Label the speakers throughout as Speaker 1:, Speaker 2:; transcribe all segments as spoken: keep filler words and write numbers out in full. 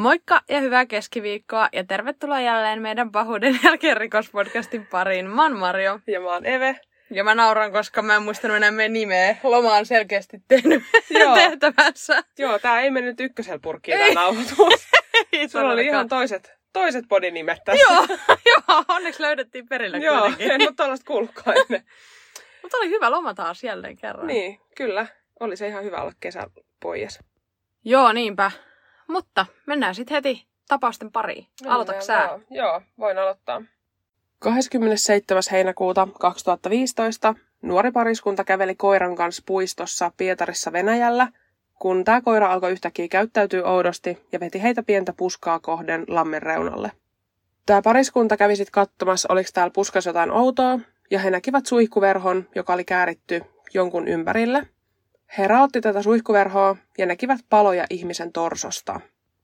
Speaker 1: Moikka ja hyvää keskiviikkoa ja tervetuloa jälleen meidän pahuuden jälkeen rikospodcastin pariin. Mä oon Marjo.
Speaker 2: Ja mä oon Eve.
Speaker 1: Ja mä nauran, koska mä en muistanut enää meidän nimeä. Loma on selkeästi tehnyt tehtävänsä.
Speaker 2: Joo, tää ei mennyt ykkösellä purkkiin tää nauhoitus. Sulla oli ihan toiset, toiset bodinimet tässä.
Speaker 1: Joo, joo, onneksi löydettiin perille
Speaker 2: Joo,
Speaker 1: kuitenkin.
Speaker 2: en ole tällaista kuullutkaan ennen.
Speaker 1: Mutta oli hyvä loma taas jälleen kerran.
Speaker 2: Niin, kyllä. Oli se ihan hyvä olla kesäpoies.
Speaker 1: Joo, niinpä. Mutta mennään sitten heti tapausten pariin. Aloitatko sä?
Speaker 2: Joo, joo, voin aloittaa. kahdeskymmenesseitsemäs heinäkuuta kaksituhattaviisitoista nuori pariskunta käveli koiran kanssa puistossa Pietarissa Venäjällä, kun tämä koira alkoi yhtäkkiä käyttäytyä oudosti ja veti heitä pientä puskaa kohden lammen reunalle. Tämä pariskunta kävi sitten katsomassa, oliko täällä puskassa jotain outoa, ja he näkivät suihkuverhon, joka oli kääritty jonkun ympärille. He raotti tätä suihkuverhoa ja näkivät paloja ihmisen torsosta.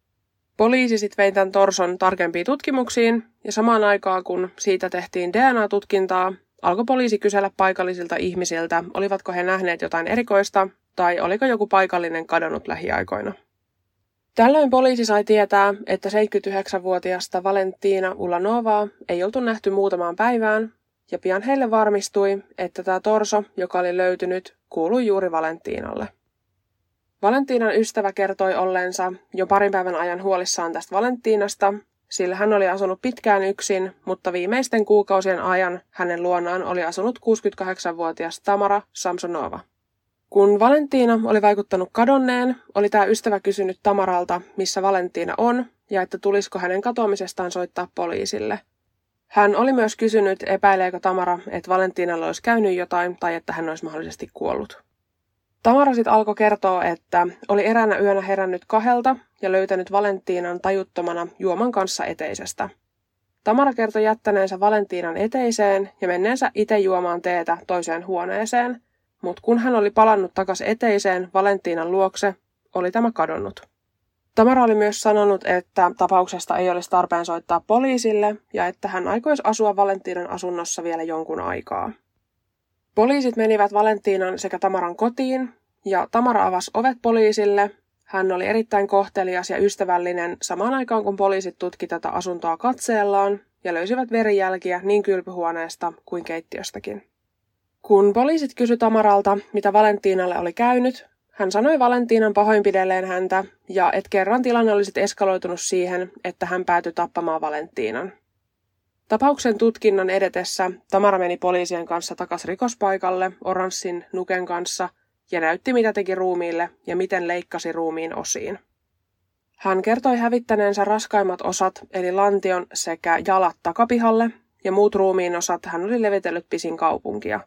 Speaker 2: Poliisi sitten vei tämän torson tarkempiin tutkimuksiin, ja samaan aikaan kun siitä tehtiin D N A-tutkintaa, alkoi poliisi kysellä paikallisilta ihmisiltä, olivatko he nähneet jotain erikoista, tai oliko joku paikallinen kadonnut lähiaikoina. Tällöin poliisi sai tietää, että seitsemänkymmentäyhdeksänvuotiasta Valentina Ulanovaa ei oltu nähty muutamaan päivään, ja pian heille varmistui, että tämä torso, joka oli löytynyt, kuului juuri Valentinalle. Valentinan ystävä kertoi olleensa jo parin päivän ajan huolissaan tästä Valentinasta, sillä hän oli asunut pitkään yksin, mutta viimeisten kuukausien ajan hänen luonaan oli asunut kuusikymmentäkahdeksanvuotias Tamara Samsonova. Kun Valentina oli vaikuttanut kadonneen, oli tämä ystävä kysynyt Tamaralta, missä Valentina on, ja että tulisiko hänen katoamisestaan soittaa poliisille. Hän oli myös kysynyt, epäileekö Tamara, että Valentinalla olisi käynyt jotain tai että hän olisi mahdollisesti kuollut. Tamara sitten alkoi kertoa, että oli eräänä yönä herännyt kahelta ja löytänyt Valentinan tajuttomana juoman kanssa eteisestä. Tamara kertoi jättäneensä Valentinan eteiseen ja menneensä itse juomaan teetä toiseen huoneeseen, mutta kun hän oli palannut takaisin eteiseen Valentinan luokse, oli tämä kadonnut. Tamara oli myös sanonut, että tapauksesta ei olisi tarpeen soittaa poliisille ja että hän aikoisi asua Valentinan asunnossa vielä jonkun aikaa. Poliisit menivät Valentinan sekä Tamaran kotiin, ja Tamara avasi ovet poliisille. Hän oli erittäin kohtelias ja ystävällinen samaan aikaan, kun poliisit tutki tätä asuntoa katseellaan ja löysivät verijälkiä niin kylpyhuoneesta kuin keittiöstäkin. Kun poliisit kysyi Tamaralta, mitä Valentinalle oli käynyt, hän sanoi Valentinan pahoinpidelleen häntä ja että kerran tilanne oli sitten eskaloitunut siihen, että hän päätyi tappamaan Valentinan. Tapauksen tutkinnan edetessä Tamara meni poliisien kanssa takaisin rikospaikalle oranssin nuken kanssa ja näytti, mitä teki ruumiille ja miten leikkasi ruumiin osiin. Hän kertoi hävittäneensä raskaimmat osat eli lantion sekä jalat takapihalle ja muut ruumiin osat hän oli levitellyt pisin kaupunkia.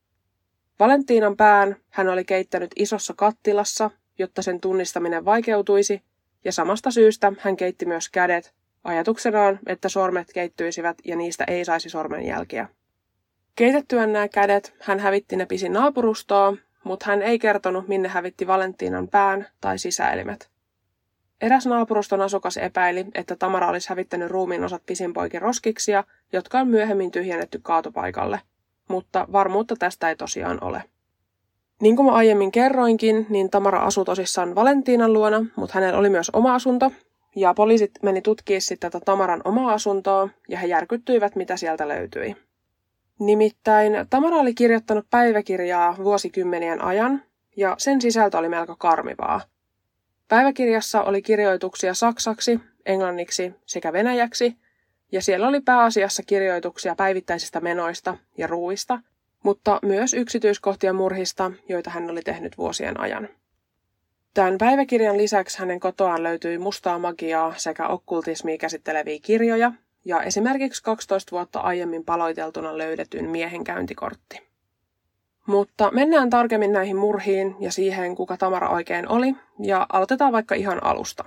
Speaker 2: Valentinan pään hän oli keittänyt isossa kattilassa, jotta sen tunnistaminen vaikeutuisi, ja samasta syystä hän keitti myös kädet, ajatuksenaan, että sormet keittyisivät ja niistä ei saisi sormenjälkiä. Keitettyään nämä kädet hän hävitti ne pisin naapurustoon, mutta hän ei kertonut, minne hävitti Valentinan pään tai sisäelimet. Eräs naapuruston asukas epäili, että Tamara olisi hävittänyt ruumiin osat pisin poikin roskiksia, jotka on myöhemmin tyhjennetty kaatopaikalle, mutta varmuutta tästä ei tosiaan ole. Niin kuin mä aiemmin kerroinkin, niin Tamara asui tosissaan Valentinan luona, mutta hänellä oli myös oma asunto, ja poliisit meni tutkimaan sitten tätä Tamaran omaa asuntoa, ja he järkyttyivät, mitä sieltä löytyi. Nimittäin Tamara oli kirjoittanut päiväkirjaa vuosikymmenien ajan, ja sen sisältö oli melko karmivaa. Päiväkirjassa oli kirjoituksia saksaksi, englanniksi sekä venäjäksi, ja siellä oli pääasiassa kirjoituksia päivittäisistä menoista ja ruuista, mutta myös yksityiskohtia murhista, joita hän oli tehnyt vuosien ajan. Tämän päiväkirjan lisäksi hänen kotoaan löytyi mustaa magiaa sekä okkultismia käsitteleviä kirjoja ja esimerkiksi kaksitoista vuotta aiemmin paloiteltuna löydetyn miehen käyntikortti. Mutta mennään tarkemmin näihin murhiin ja siihen, kuka Tamara oikein oli, ja aloitetaan vaikka ihan alusta.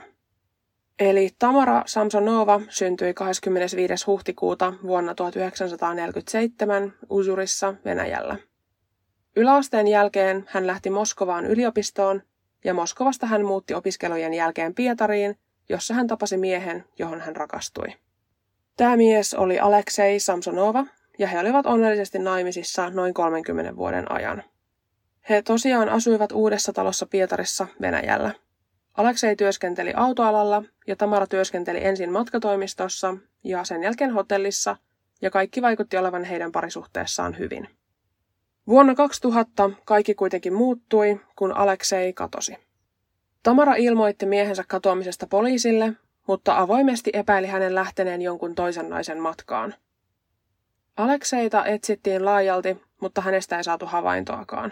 Speaker 2: Eli Tamara Samsonova syntyi kahdeskymmenesviides huhtikuuta vuonna tuhatyhdeksänsataaneljäkymmentäseitsemän Uzurissa, Venäjällä. Yläasteen jälkeen hän lähti Moskovaan yliopistoon, ja Moskovasta hän muutti opiskelujen jälkeen Pietariin, jossa hän tapasi miehen, johon hän rakastui. Tämä mies oli Aleksei Samsonova, ja he olivat onnellisesti naimisissa noin kolmenkymmenen vuoden ajan. He tosiaan asuivat uudessa talossa Pietarissa, Venäjällä. Aleksei työskenteli autoalalla ja Tamara työskenteli ensin matkatoimistossa ja sen jälkeen hotellissa, ja kaikki vaikutti olevan heidän parisuhteessaan hyvin. Vuonna kaksituhatta kaikki kuitenkin muuttui, kun Aleksei katosi. Tamara ilmoitti miehensä katoamisesta poliisille, mutta avoimesti epäili hänen lähteneen jonkun toisen naisen matkaan. Alekseita etsittiin laajalti, mutta hänestä ei saatu havaintoakaan.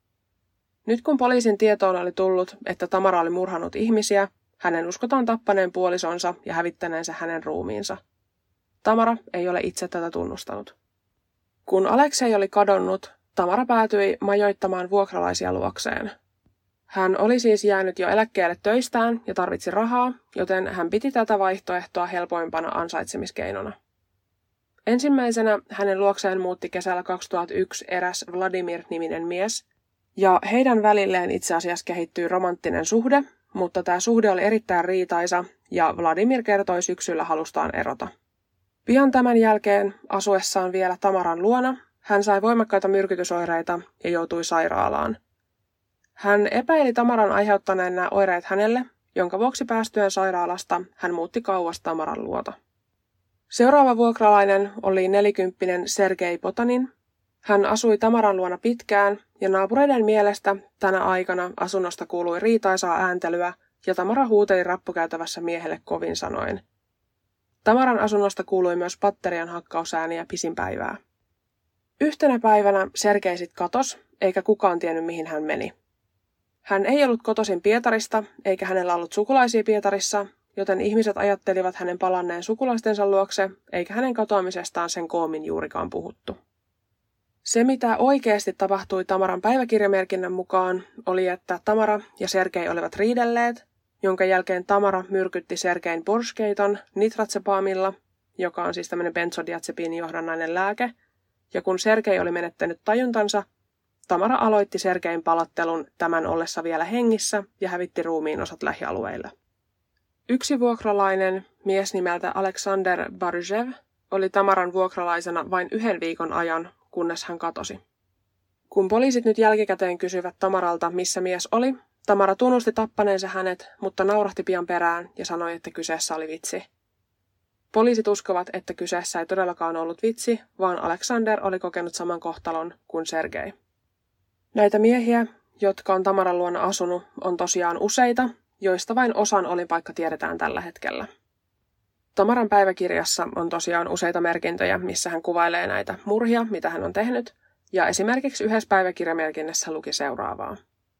Speaker 2: Nyt kun poliisin tietoon oli tullut, että Tamara oli murhannut ihmisiä, hänen uskotaan tappaneen puolisonsa ja hävittäneensä hänen ruumiinsa. Tamara ei ole itse tätä tunnustanut. Kun Aleksei oli kadonnut, Tamara päätyi majoittamaan vuokralaisia luokseen. Hän oli siis jäänyt jo eläkkeelle töistään ja tarvitsi rahaa, joten hän piti tätä vaihtoehtoa helpoimpana ansaitsemiskeinona. Ensimmäisenä hänen luokseen muutti kesällä kaksituhattayksi eräs Vladimir-niminen mies, ja heidän välilleen itse asiassa kehittyi romanttinen suhde, mutta tämä suhde oli erittäin riitaisa, ja Vladimir kertoi syksyllä halustaan erota. Pian tämän jälkeen, asuessaan vielä Tamaran luona, hän sai voimakkaita myrkytysoireita ja joutui sairaalaan. Hän epäili Tamaran aiheuttaneen nämä oireet hänelle, jonka vuoksi päästyään sairaalasta hän muutti kauas Tamaran luota. Seuraava vuokralainen oli nelikymppinen Sergei Potanin. Hän asui Tamaran luona pitkään, ja naapureiden mielestä tänä aikana asunnosta kuului riitaisaa ääntelyä, ja Tamara huuteli rappukäytävässä miehelle kovin sanoin. Tamaran asunnosta kuului myös patterian hakkausääniä pisin päivää. Yhtenä päivänä Sergei sit katos, eikä kukaan tiennyt mihin hän meni. Hän ei ollut kotoisin Pietarista, eikä hänellä ollut sukulaisia Pietarissa, joten ihmiset ajattelivat hänen palanneen sukulaistensa luokse, eikä hänen katoamisestaan sen koomin juurikaan puhuttu. Se, mitä oikeasti tapahtui Tamaran päiväkirjamerkinnän mukaan, oli, että Tamara ja Sergei olivat riidelleet, jonka jälkeen Tamara myrkytti Sergein Borskeiton nitratsepaamilla, joka on siis tämmöinen benzodiazepiinin johdannainen lääke, ja kun Sergei oli menettänyt tajuntansa, Tamara aloitti Sergein palattelun tämän ollessa vielä hengissä ja hävitti ruumiin osat lähialueille. Yksi vuokralainen, mies nimeltä Aleksander Baryjev, oli Tamaran vuokralaisena vain yhden viikon ajan, kunnes hän katosi. Kun poliisit nyt jälkikäteen kysyivät Tamaralta, missä mies oli, Tamara tunnusti tappaneensa hänet, mutta naurahti pian perään ja sanoi, että kyseessä oli vitsi. Poliisit uskovat, että kyseessä ei todellakaan ollut vitsi, vaan Aleksander oli kokenut saman kohtalon kuin Sergei. Näitä miehiä, jotka on Tamaran luona asunut, on tosiaan useita, joista vain osan olinpaikka tiedetään tällä hetkellä. Tamaran päiväkirjassa on tosiaan useita merkintöjä, missä hän kuvailee näitä murhia, mitä hän on tehnyt, ja esimerkiksi yhdessä päiväkirjamerkinnässä luki seuraavaa.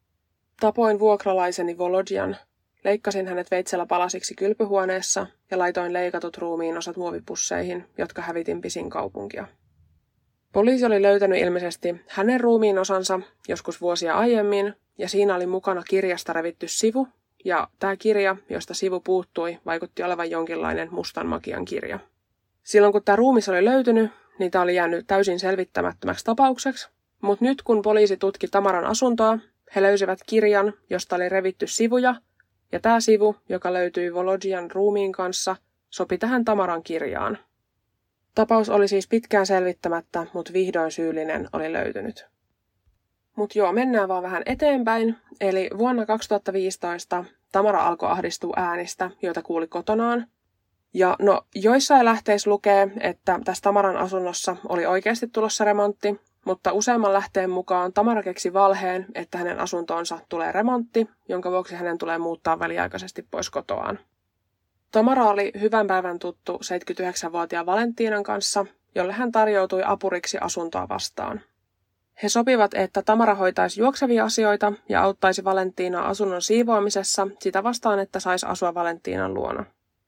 Speaker 2: Tapoin vuokralaiseni Volodjan, leikkasin hänet veitsellä palasiksi kylpyhuoneessa ja laitoin leikatut ruumiin osat muovipusseihin, jotka hävitin pisin kaupunkia. Poliisi oli löytänyt ilmeisesti hänen ruumiin osansa joskus vuosia aiemmin, ja siinä oli mukana kirjasta revitty sivu, ja tämä kirja, josta sivu puuttui, vaikutti olevan jonkinlainen mustan magian kirja. Silloin kun tämä ruumis oli löytynyt, niin tämä oli jäänyt täysin selvittämättömäksi tapaukseksi, mutta nyt kun poliisi tutki Tamaran asuntoa, he löysivät kirjan, josta oli revitty sivuja, ja tämä sivu, joka löytyi Volodjan ruumiin kanssa, sopi tähän Tamaran kirjaan. Tapaus oli siis pitkään selvittämättä, mutta vihdoin syyllinen oli löytynyt. Mutta joo, mennään vaan vähän eteenpäin. Eli vuonna kaksituhattaviisitoista Tamara alkoi ahdistua äänistä, joita kuuli kotonaan. Ja no, joissain lähteissä lukee, että tässä Tamaran asunnossa oli oikeasti tulossa remontti, mutta useamman lähteen mukaan Tamara keksi valheen, että hänen asuntoonsa tulee remontti, jonka vuoksi hänen tulee muuttaa väliaikaisesti pois kotoaan. Tamara oli hyvän päivän tuttu seitsemänkymmentäyhdeksänvuotiaan Valentiinan kanssa, jolle hän tarjoutui apuriksi asuntoa vastaan. He sopivat, että Tamara hoitaisi juoksevia asioita ja auttaisi Valentiinaa asunnon siivoamisessa sitä vastaan, että saisi asua Valentiinan luona.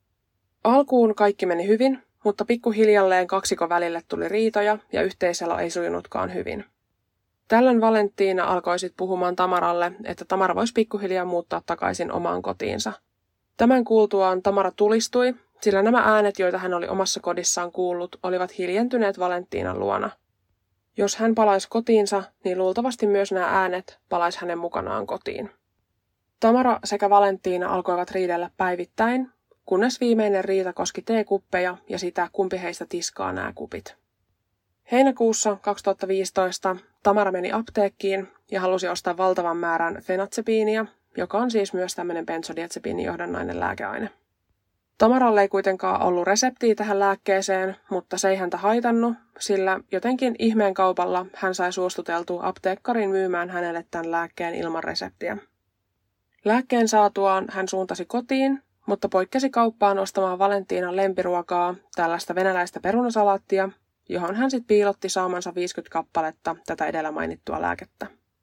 Speaker 2: Alkuun kaikki meni hyvin, mutta pikkuhiljalleen kaksikon välille tuli riitoja ja yhteiselo ei sujunutkaan hyvin. Tällöin Valentiina alkoi sitten puhumaan Tamaralle, että Tamara voisi pikkuhiljaa muuttaa takaisin omaan kotiinsa. Tämän kuultuaan Tamara tulistui, sillä nämä äänet, joita hän oli omassa kodissaan kuullut, olivat hiljentyneet Valentiinan luona. Jos hän palaisi kotiinsa, niin luultavasti myös nämä äänet palaisi hänen mukanaan kotiin. Tamara sekä Valentiina alkoivat riidellä päivittäin, kunnes viimeinen riita koski teekuppeja ja sitä, kumpi heistä tiskaa nämä kupit. Heinäkuussa kaksituhattaviisitoista Tamara meni apteekkiin ja halusi ostaa valtavan määrän fenatsepiinia, joka on siis myös tämmöinen benzodiazepiinijohdannainen lääkeaine. Tamaralle ei kuitenkaan ollut reseptiä tähän lääkkeeseen, mutta se ei häntä haitannut, sillä jotenkin ihmeen kaupalla hän sai suostuteltua apteekkarin myymään hänelle tämän lääkkeen ilman reseptiä. Lääkkeen saatuaan hän suuntasi kotiin, mutta poikkesi kauppaan ostamaan Valentiinan lempiruokaa, tällaista venäläistä perunasalaattia, johon hän sitten piilotti saamansa viisikymmentä kappaletta tätä edellä mainittua lääkettä.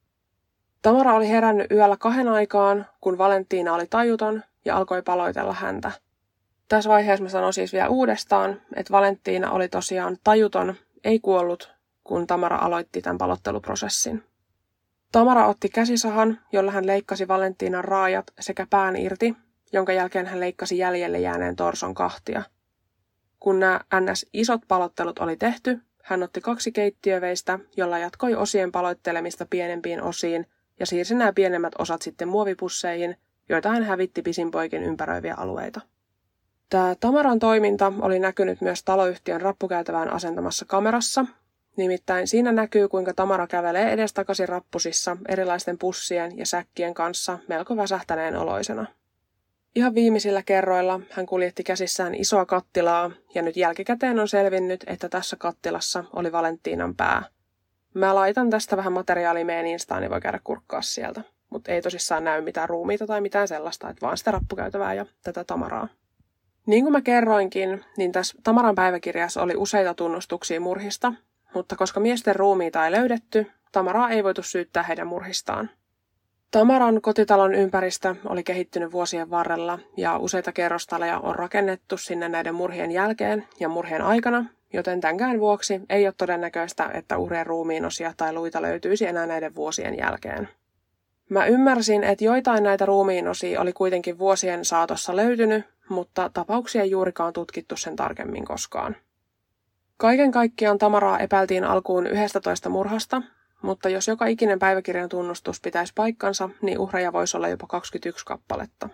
Speaker 2: Tamara oli herännyt yöllä kahden aikaan, kun Valentiina oli tajuton ja alkoi paloitella häntä. Tässä vaiheessa mä sanon siis vielä uudestaan, että Valentiina oli tosiaan tajuton, ei kuollut, kun Tamara aloitti tämän palotteluprosessin. Tamara otti käsisahan, jolla hän leikkasi Valentiinan raajat sekä pään irti, jonka jälkeen hän leikkasi jäljelle jääneen torson kahtia. Kun nämä ns. Isot palottelut oli tehty, hän otti kaksi keittiöveistä, jolla jatkoi osien paloittelemista pienempiin osiin ja siirsi nämä pienemmät osat sitten muovipusseihin, joita hän hävitti pisinpoikin ympäröiviä alueita. Tämä Tamaran toiminta oli näkynyt myös taloyhtiön rappukäytävään asentamassa kamerassa. Nimittäin siinä näkyy, kuinka Tamara kävelee edestakaisin rappusissa erilaisten pussien ja säkkien kanssa melko väsähtäneen oloisena. Ihan viimeisillä kerroilla hän kuljetti käsissään isoa kattilaa ja nyt jälkikäteen on selvinnyt, että tässä kattilassa oli Valentiinan pää. Mä laitan tästä vähän materiaalia meidän Instaan, niin voi käydä kurkkaa sieltä. Mutta ei tosissaan näy mitään ruumiita tai mitään sellaista, että vaan sitä rappukäytävää ja tätä Tamaraa. Niin kuin mä kerroinkin, niin tässä Tamaran päiväkirjassa oli useita tunnustuksia murhista, mutta koska miesten ruumiita ei löydetty, Tamaraa ei voitu syyttää heidän murhistaan. Tamaran kotitalon ympäristö oli kehittynyt vuosien varrella ja useita kerrostaloja on rakennettu sinne näiden murhien jälkeen ja murhien aikana, joten tämänkään vuoksi ei ole todennäköistä, että uhrien ruumiinosia tai luita löytyisi enää näiden vuosien jälkeen. Mä ymmärsin, että joitain näitä ruumiinosia oli kuitenkin vuosien saatossa löytynyt, mutta tapauksia ei juurikaan tutkittu sen tarkemmin koskaan. Kaiken kaikkiaan Tamaraa epäiltiin alkuun yhdestätoista murhasta, mutta jos joka ikinen päiväkirjan tunnustus pitäisi paikkansa, niin uhreja voisi olla jopa kaksikymmentäyksi kappaletta.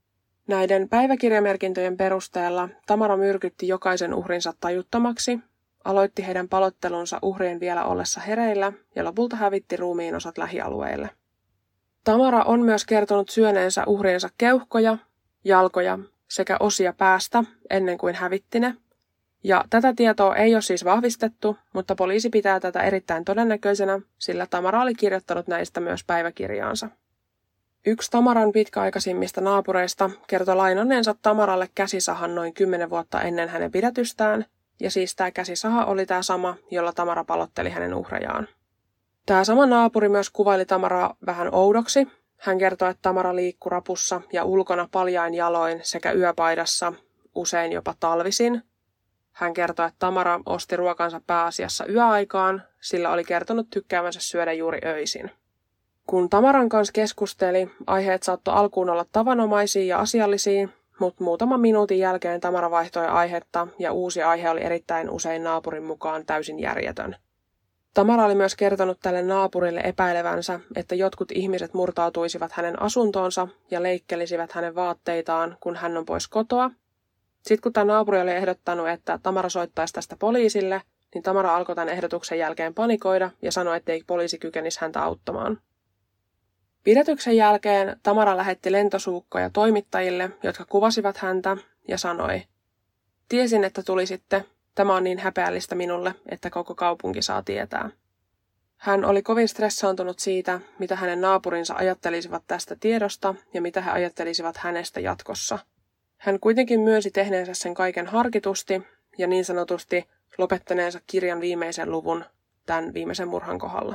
Speaker 2: Näiden päiväkirjamerkintöjen perusteella Tamara myrkytti jokaisen uhrinsa tajuttomaksi, aloitti heidän palottelunsa uhrien vielä ollessa hereillä ja lopulta hävitti ruumiin osat lähialueille. Tamara on myös kertonut syöneensä uhriensa keuhkoja, jalkoja sekä osia päästä ennen kuin hävitti ne. Ja tätä tietoa ei ole siis vahvistettu, mutta poliisi pitää tätä erittäin todennäköisenä, sillä Tamara oli kirjoittanut näistä myös päiväkirjaansa. Yksi Tamaran pitkäaikaisimmista naapureista kertoi lainanneensa Tamaralle käsisahan noin kymmenen vuotta ennen hänen pidätystään, ja siis tämä käsisaha oli tämä sama, jolla Tamara palotteli hänen uhrejaan. Tämä sama naapuri myös kuvaili Tamaraa vähän oudoksi. Hän kertoi, että Tamara liikkui rapussa ja ulkona paljain jaloin sekä yöpaidassa, usein jopa talvisin. Hän kertoi, että Tamara osti ruokansa pääasiassa yöaikaan, sillä oli kertonut tykkäävänsä syödä juuri öisin. Kun Tamaran kanssa keskusteli, aiheet saattoi alkuun olla tavanomaisia ja asiallisia, mutta muutaman minuutin jälkeen Tamara vaihtoi aihetta ja uusi aihe oli erittäin usein naapurin mukaan täysin järjetön. Tamara oli myös kertonut tälle naapurille epäilevänsä, että jotkut ihmiset murtautuisivat hänen asuntoonsa ja leikkelisivät hänen vaatteitaan, kun hän on pois kotoa. Sitten kun tämä naapuri oli ehdottanut, että Tamara soittaisi tästä poliisille, niin Tamara alkoi tämän ehdotuksen jälkeen panikoida ja sanoi, ettei poliisi kykenisi häntä auttamaan. Pidätyksen jälkeen Tamara lähetti lentosuukkoja toimittajille, jotka kuvasivat häntä ja sanoi, tiesin, että tulisitte. Tämä on niin häpeällistä minulle, että koko kaupunki saa tietää. Hän oli kovin stressaantunut siitä, mitä hänen naapurinsa ajattelisivat tästä tiedosta ja mitä he ajattelisivat hänestä jatkossa. Hän kuitenkin myönsi tehneensä sen kaiken harkitusti ja niin sanotusti lopettaneensa kirjan viimeisen luvun tämän viimeisen murhan kohdalla.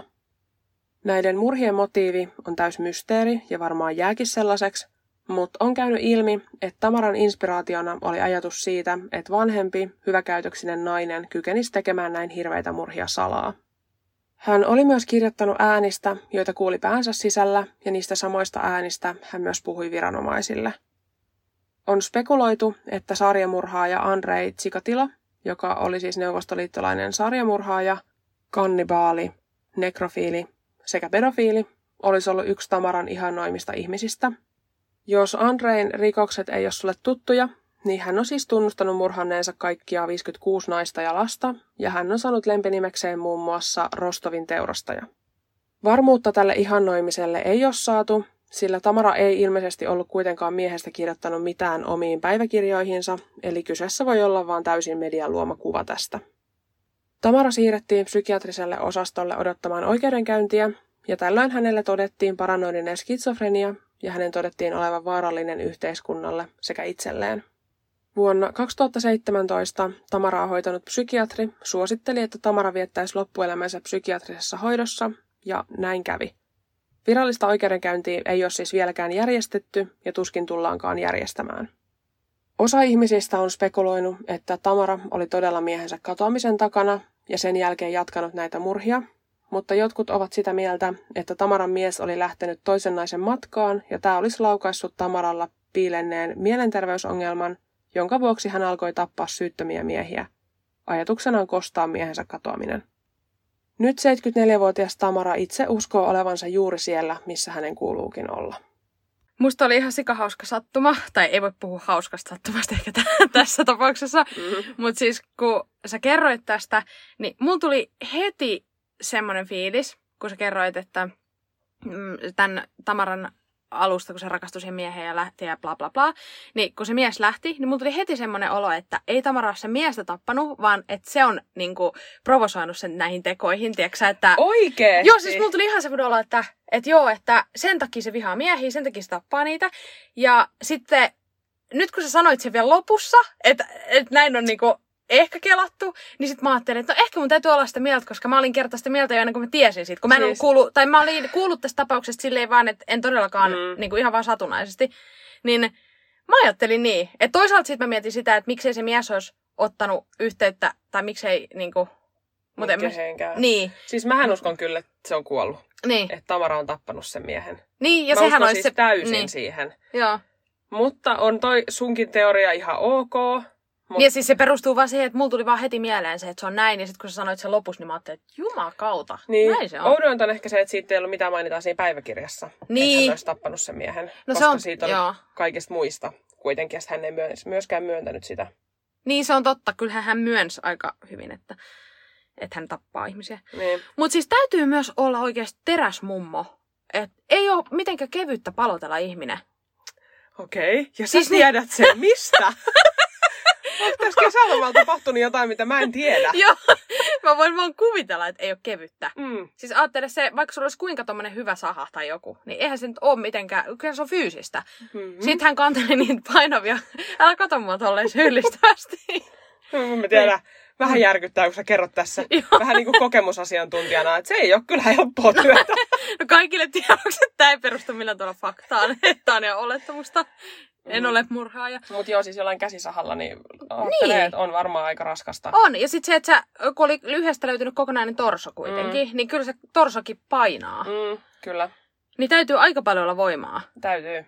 Speaker 2: Näiden murhien motiivi on täys mysteeri ja varmaan jääkin sellaiseksi, mutta on käynyt ilmi, että Tamaran inspiraationa oli ajatus siitä, että vanhempi, hyväkäytöksinen nainen kykenisi tekemään näin hirveitä murhia salaa. Hän oli myös kirjoittanut äänistä, joita kuuli päänsä sisällä, ja niistä samoista äänistä hän myös puhui viranomaisille. On spekuloitu, että sarjamurhaaja Andrei Tsikatila, joka oli siis neuvostoliittolainen sarjamurhaaja, kannibaali, nekrofiili sekä pedofiili, olisi ollut yksi Tamaran ihannoimista ihmisistä. Jos Andrein rikokset ei ole sulle tuttuja, niin hän on siis tunnustanut murhanneensa kaikkia viisikymmentäkuusi naista ja lasta, ja hän on saanut lempinimekseen muun muassa Rostovin teurastaja. Varmuutta tälle ihannoimiselle ei ole saatu, sillä Tamara ei ilmeisesti ollut kuitenkaan miehestä kirjoittanut mitään omiin päiväkirjoihinsa, eli kyseessä voi olla vain täysin median luoma kuva tästä. Tamara siirrettiin psykiatriselle osastolle odottamaan oikeudenkäyntiä, ja tällöin hänelle todettiin paranoidinen skitsofrenia, ja hänen todettiin olevan vaarallinen yhteiskunnalle sekä itselleen. Vuonna kaksituhattaseitsemäntoista Tamaraa hoitanut psykiatri suositteli, että Tamara viettäisi loppuelämänsä psykiatrisessa hoidossa, ja näin kävi. Virallista oikeudenkäyntiä ei ole siis vieläkään järjestetty, ja tuskin tullaankaan järjestämään. Osa ihmisistä on spekuloinut, että Tamara oli todella miehensä katoamisen takana, ja sen jälkeen jatkanut näitä murhia, mutta jotkut ovat sitä mieltä, että Tamaran mies oli lähtenyt toisen naisen matkaan, ja tämä olisi laukaissut Tamaralla piilenneen mielenterveysongelman, jonka vuoksi hän alkoi tappaa syyttömiä miehiä. Ajatuksena on kostaa miehensä katoaminen. Nyt seitsemänkymmentäneljävuotias Tamara itse uskoo olevansa juuri siellä, missä hänen kuuluukin olla.
Speaker 1: Musta oli ihan sikahauska sattuma, tai ei voi puhua hauskasta sattumasta ehkä t- tässä tapauksessa, mm-hmm. mutta siis kun sä kerroit tästä, niin mulla tuli heti semmoinen fiilis, kun sä kerroit, että mm, tämän Tamaran alusta, kun se rakastui siihen mieheen ja lähti ja bla bla bla, niin kun se mies lähti, niin mulla tuli heti semmoinen olo, että ei Tamara ole sen miestä tappanut, vaan että se on niinku provosoinut sen näihin tekoihin, tiiäksä, että...
Speaker 2: Oikeesti?
Speaker 1: Joo, siis mulla tuli ihan semmoinen olo, että, että joo, että sen takia se vihaa miehiä, sen takia se tappaa niitä, ja sitten nyt kun sä sanoit sen vielä lopussa, että, että näin on niinku ehkä kelattu, niin sit mä ajattelin, että no ehkä mun täytyy olla sitä mieltä, koska mä olin kertaa sitä mieltä jo ennen kuin mä tiesin siitä. Kun mä en siis... kuulu, tai mä olin kuullut tästä tapauksesta silleen vaan, että en todellakaan mm. niin kuin ihan vaan satunnaisesti. Niin mä ajattelin niin. Että toisaalta sit mä mietin sitä, että miksei se mies olisi ottanut yhteyttä, tai miksei niinku...
Speaker 2: Mut en mä...
Speaker 1: Niin.
Speaker 2: Siis mähän uskon kyllä, että se on kuollut.
Speaker 1: Niin.
Speaker 2: Että Tamara on tappanut sen miehen.
Speaker 1: Niin, ja
Speaker 2: mä
Speaker 1: sehän
Speaker 2: uskon
Speaker 1: olisi
Speaker 2: siis
Speaker 1: se...
Speaker 2: täysin
Speaker 1: niin.
Speaker 2: siihen.
Speaker 1: Joo.
Speaker 2: Mutta on toi sunkin teoria ihan ok.
Speaker 1: Mut... Ja siis se perustuu vaan siihen, että mulla tuli vaan heti mieleen se, että se on näin. Ja sitten kun sä sanoit sen lopussa, niin mä ajattelin, että jumakauta,
Speaker 2: niin.
Speaker 1: Näin se on.
Speaker 2: Oudointa on ehkä se, että siitä ei ollut mitään mainitaan siinä päiväkirjassa.
Speaker 1: Niin.
Speaker 2: Että hän olisi tappanut sen miehen.
Speaker 1: No
Speaker 2: koska
Speaker 1: se on,
Speaker 2: siitä on
Speaker 1: joo.
Speaker 2: kaikista muista kuitenkin, että hän ei myöskään myöntänyt sitä.
Speaker 1: Niin se on totta. Kyllähän hän myönsi aika hyvin, että, että hän tappaa ihmisiä.
Speaker 2: Niin.
Speaker 1: Mutta siis täytyy myös olla oikeasti teräsmummo. Että ei ole mitenkään kevyttä palotella ihminen.
Speaker 2: Okei. Okay. Ja
Speaker 1: siis
Speaker 2: sä tiedät niin... sen mistä? Onko tässä kesälomalla tapahtunut jotain, mitä mä en tiedä?
Speaker 1: Joo, mä voin vaan kuvitella, että ei ole kevyttä.
Speaker 2: Mm.
Speaker 1: Siis ajattele se, vaikka sulla olisi kuinka tommonen hyvä saha tai joku, niin eihän se nyt ole mitenkään, kyllä se on fyysistä. Mm-hmm. Sitten hän kanteli niitä painavia, älä kato mua tolleen syyllistävästi.
Speaker 2: No, mä tiedän, vähän järkyttää, kun sä kerrot tässä vähän niin kuin kokemusasiantuntijana, että se ei ole kyllä helppoa työtä.
Speaker 1: No kaikille tiedoksi, että tämä ei perustu millään tuolla faktaan, että on ihan olettamusta. En mm. ole murhaaja.
Speaker 2: Mutta joo, siis jollain käsisahalla, niin ajattelee,
Speaker 1: niin.
Speaker 2: että on varmaan aika raskasta.
Speaker 1: On, ja sitten se, että sä, kun oli lyhyestä löytynyt kokonainen torso kuitenkin, mm. niin kyllä se torsokin painaa.
Speaker 2: Mm, kyllä.
Speaker 1: Niin täytyy aika paljon olla voimaa.
Speaker 2: Täytyy.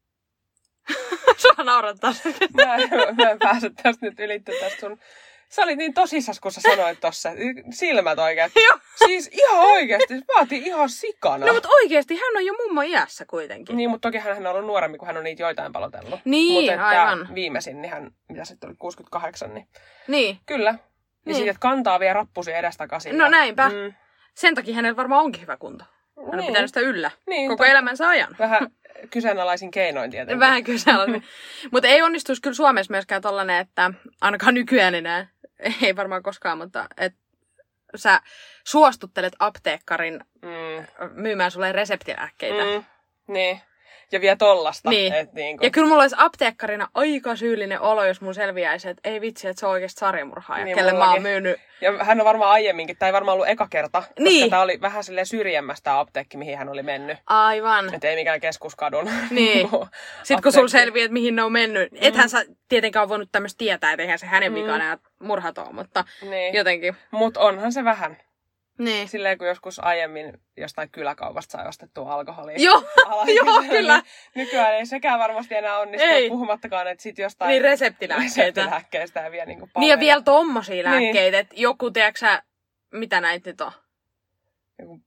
Speaker 1: Sua naurattaa.
Speaker 2: mä, en, mä en pääse tästä nyt ylittä tästä sun... Sä olit niin tosissas, kun sä sanoit tossa. Silmät oikein.
Speaker 1: Joo.
Speaker 2: Siis ihan oikeesti. Mä otin ihan sikana.
Speaker 1: No mutta oikeesti, hän on jo mummo iässä kuitenkin.
Speaker 2: Niin, mutta toki hän on ollut nuorempi, kun hän on niitä joitain palotellut.
Speaker 1: Niin,
Speaker 2: mutta
Speaker 1: aivan.
Speaker 2: Viimeisin, niin hän, mitä sitten oli, kuusikymmentäkahdeksan, niin...
Speaker 1: Niin.
Speaker 2: Kyllä. Ja niin. Sitten, että kantaa vielä rappusia edestakaisin.
Speaker 1: No näinpä. Mm. Sen takia hänellä varmaan onkin hyvä kunto. Hän on
Speaker 2: niin.
Speaker 1: pitänyt sitä yllä.
Speaker 2: Niin,
Speaker 1: koko elämänsä ajan.
Speaker 2: Vähän kyseenalaisin keinoin tietenkin.
Speaker 1: Vähän kyseenalaisin. Mutta ei onnistuisi kyllä Suomessa myöskään tollanen, että ainakaan nykyään enää, ei varmaan koskaan, mutta että sä suostuttelet apteekkarin mm. myymään sulle reseptilääkkeitä. Mm.
Speaker 2: Niin. Ja vielä tollasta.
Speaker 1: Niin.
Speaker 2: Et niin kun...
Speaker 1: Ja kyllä mulla olisi apteekkarina aika syyllinen olo, jos mun selviäisi, että ei vitsi, että se on oikeasti sarjamurhaaja, niin, kelle mä oon myynyt.
Speaker 2: Ja hän on varmaan aiemminkin, tai ei varmaan ollut eka kerta, koska
Speaker 1: niin.
Speaker 2: Tämä oli vähän silleen syrjemmästä apteekki, mihin hän oli mennyt.
Speaker 1: Aivan.
Speaker 2: Että ei mikään keskuskadun.
Speaker 1: Niin. Sitten kun sulla selviää, että mihin ne on mennyt. Mm. Ethän sä tietenkään ole voinut tämmöistä tietää, että eihän se hänen vikana ja murhat ole, mutta niin. Jotenkin.
Speaker 2: Mut onhan se vähän.
Speaker 1: Niin.
Speaker 2: Silleen, kun joskus aiemmin jostain kyläkaupasta sai ostettua alkoholia.
Speaker 1: Joo, joo kyllä.
Speaker 2: Niin nykyään ei sekään varmasti enää onnistu, puhumattakaan, että sit jostain
Speaker 1: niin reseptilääkkeitä.
Speaker 2: reseptilääkkeistä ja vielä niinku
Speaker 1: niin ja vielä tommosia lääkkeitä, niin. Että joku, tiedätkö mitä näitä nyt on?
Speaker 2: Joku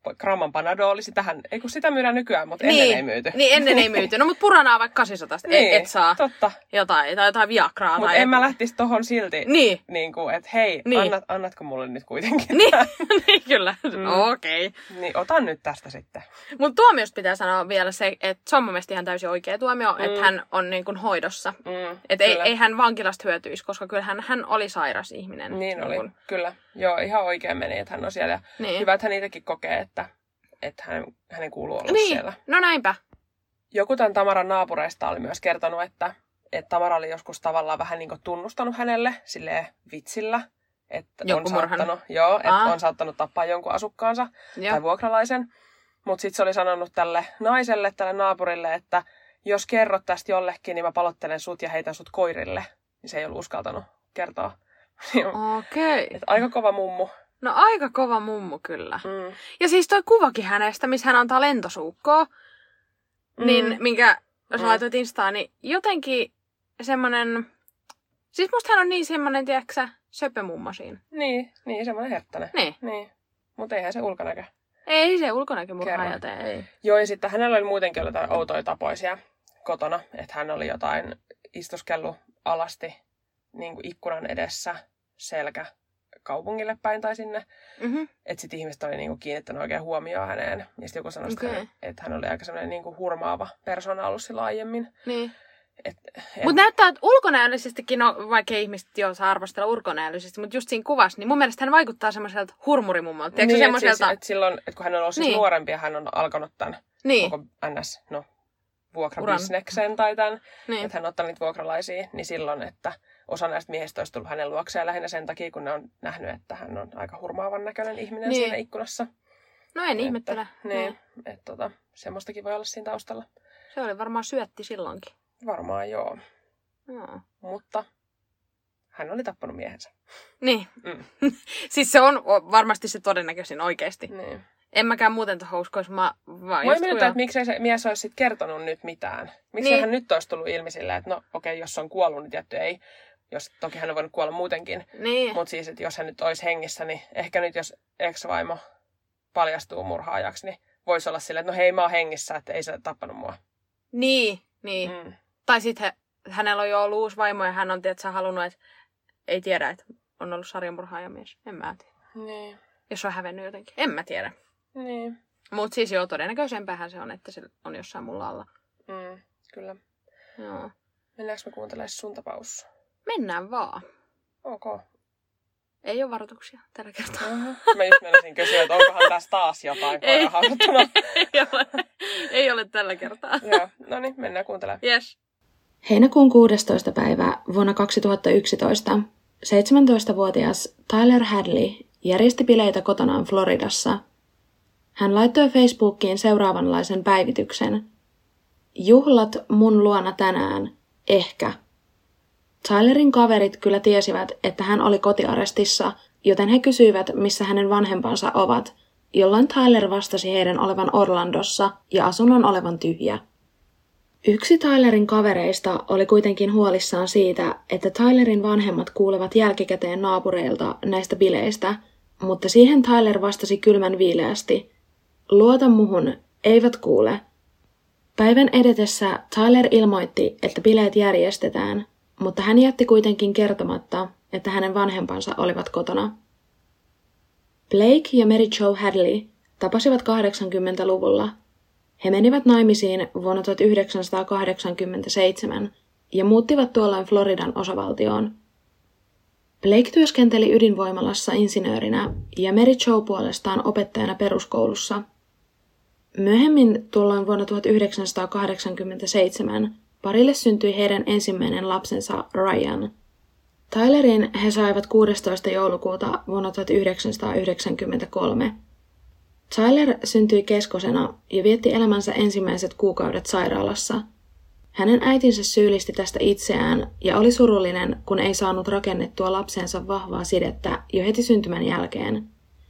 Speaker 2: gramman Panadoli, sitähän, ei kun sitä myydään nykyään, mutta
Speaker 1: niin,
Speaker 2: ennen ei myyty.
Speaker 1: Niin, ennen ei myyty. No, mutta puranaa vaikka kahdeksansataa, niin, et, et saa
Speaker 2: totta.
Speaker 1: jotain, tai jotain Viagraa.
Speaker 2: Mutta en mä lähtisi tohon silti,
Speaker 1: niin.
Speaker 2: niin kuin, että hei, niin. annat, annatko mulle nyt kuitenkin?
Speaker 1: Niin, niin kyllä. Mm. Okei. Okay.
Speaker 2: Niin, otan nyt tästä sitten.
Speaker 1: Mutta tuomiosta pitää sanoa vielä se, että se on mun mielestä ihan täysin oikea tuomio, mm. että hän on niin kuin hoidossa. Mm, että ei, ei hän vankilasta hyötyisi, koska kyllähän hän oli sairas ihminen.
Speaker 2: Niin, niin
Speaker 1: oli,
Speaker 2: kun... kyllä. Joo, ihan oikein meni, että hän on siellä. Niin. Hyvä, että hän itsekin kokee, että, että hän, hänen kuuluu olla
Speaker 1: niin.
Speaker 2: siellä.
Speaker 1: No näinpä.
Speaker 2: Joku tämän Tamaran naapureista oli myös kertonut, että, että Tamara oli joskus tavallaan vähän niin kuin tunnustanut hänelle silleen vitsillä. Että on saattanut, joo, että on saattanut tappaa jonkun asukkaansa joo. tai vuokralaisen. Mutta sitten se oli sanonut tälle naiselle, tälle naapurille, että jos kerrot tästä jollekin, niin mä palottelen sut ja heitän sut koirille. Niin se ei ollut uskaltanut kertoa.
Speaker 1: Okei.
Speaker 2: Okay. Aika kova mummu.
Speaker 1: No aika kova mummu kyllä.
Speaker 2: Mm.
Speaker 1: Ja siis toi kuvakin hänestä, missä hän antaa lentosuukkoa, mm. niin minkä jos mm. laitoit Instaan, niin jotenkin semmonen... Siis musta hän on niin semmonen, tiedätkö söpömummo siinä.
Speaker 2: Niin, niin semmonen herttäinen.
Speaker 1: Niin.
Speaker 2: niin. Mutta eihän se ulkonäkö.
Speaker 1: Ei se ulkonäkö murhaaja tee, ei.
Speaker 2: Joo, ja sitten hänellä oli muutenkin ollut jotain outoja tapoisia kotona. Että hän oli jotain istuskellut alasti niin kuin ikkunan edessä selkä kaupungille päin tai sinne. Mm-hmm. Että sitten ihmiset oli niin kuin kiinnittänyt oikein huomioon häneen. Ja sitten joku sanoi, okay. että hän oli aika semmoinen niin kuin hurmaava persoona ollut sillä aiemmin.
Speaker 1: Niin.
Speaker 2: Et,
Speaker 1: mutta näyttää, että ulkonäöllisestikin, no vaikka ihmiset jo saa arvostella ulkonäöllisesti, mutta just siinä kuvassa, niin mun mielestä hän vaikuttaa semmoiselta hurmurimummolta.
Speaker 2: Niin,
Speaker 1: semmoiselta...
Speaker 2: et siis, et silloin, et kun hän on ollut niin. siis nuorempi ja hän on alkanut tämän niin. koko ns. No, vuokrabisneksen tai tämän, niin. että hän on ottanut niitä vuokralaisia, niin silloin, että osa näistä miehistä olisi tullut hänen luokseen lähinnä sen takia, kun ne on nähnyt, että hän on aika hurmaavan näköinen ihminen niin. siinä ikkunassa.
Speaker 1: No en että, ihmettele.
Speaker 2: Niin, niin. että tota, semmoistakin voi olla siinä taustalla.
Speaker 1: Se oli varmaan syötti silloinkin.
Speaker 2: Varmaan joo.
Speaker 1: No.
Speaker 2: Mutta hän oli tappanut miehensä.
Speaker 1: Niin. Mm. Siis se on varmasti se todennäköisin oikeasti.
Speaker 2: Niin.
Speaker 1: En mäkään muuten tuohon uskoisi. Mä vaan
Speaker 2: Voi miettiä, että miksei se mies olisi sit kertonut nyt mitään. Miksei niin. hän nyt olisi tullut ilmi sillä, että no okei, okay, jos on kuollut, niin tietty ei. Jos, toki hän on voinut kuolla muutenkin.
Speaker 1: Niin.
Speaker 2: Mutta siis, että jos hän nyt olisi hengissä, niin ehkä nyt jos ex-vaimo paljastuu murhaajaksi, niin voisi olla silleen, että no hei, mä oon hengissä, että ei se tappanut mua.
Speaker 1: Niin, niin. Mm. Tai sitten hänellä on jo ollut uusi vaimo ja hän on tietysti halunnut, että ei tiedä, että on ollut sarjanmurhaajamies. En mä tiedä.
Speaker 2: Niin.
Speaker 1: Jos se on hävennyt jotenkin. En mä tiedä.
Speaker 2: Niin.
Speaker 1: Mutta siis joo, todennäköisempähän se on, että se on jossain mulla alla.
Speaker 2: Mm, kyllä.
Speaker 1: Joo.
Speaker 2: Mennäänkö me kuuntelemaan sun tapaus?
Speaker 1: Mennään vaan.
Speaker 2: Ok.
Speaker 1: Ei ole varoituksia tällä kertaa.
Speaker 2: Uh-huh. Mä just menisin kysyä, että onkohan tässä taas jotain koiraharjoittuna.
Speaker 1: ei, ole, ei ole tällä kertaa.
Speaker 2: Joo, no niin, mennään kuuntelemaan.
Speaker 1: Yes.
Speaker 3: Heinäkuun kuudestoista päivä vuonna kaksituhattayksitoista seitsemäntoistavuotias Tyler Hadley järjesti bileitä kotonaan Floridassa. Hän laittoi Facebookiin seuraavanlaisen päivityksen. Juhlat mun luona tänään. Ehkä. Tylerin kaverit kyllä tiesivät, että hän oli kotiarestissa, joten he kysyivät, missä hänen vanhempansa ovat, jolloin Tyler vastasi heidän olevan Orlandossa ja asunnon olevan tyhjä. Yksi Tylerin kavereista oli kuitenkin huolissaan siitä, että Tylerin vanhemmat kuulevat jälkikäteen naapureilta näistä bileistä, mutta siihen Tyler vastasi kylmän viileästi. Luota muhun, eivät kuule. Päivän edetessä Tyler ilmoitti, että bileet järjestetään, mutta hän jätti kuitenkin kertomatta, että hänen vanhempansa olivat kotona. Blake ja Mary Jo Hadley tapasivat kahdeksankymmentäluvulla. He menivät naimisiin vuonna tuhatyhdeksänsataakahdeksankymmentäseitsemän ja muuttivat tuolloin Floridan osavaltioon. Blake työskenteli ydinvoimalassa insinöörinä ja Mary Jo puolestaan opettajana peruskoulussa. Myöhemmin tuolloin vuonna tuhatyhdeksänsataakahdeksankymmentäseitsemän parille syntyi heidän ensimmäinen lapsensa Ryan. Tylerin he saivat kuudestoista joulukuuta vuonna tuhatyhdeksänsataayhdeksänkymmentäkolme. Tyler syntyi keskosena ja vietti elämänsä ensimmäiset kuukaudet sairaalassa. Hänen äitinsä syyllisti tästä itseään ja oli surullinen, kun ei saanut rakennettua lapsensa vahvaa sidettä jo heti syntymän jälkeen.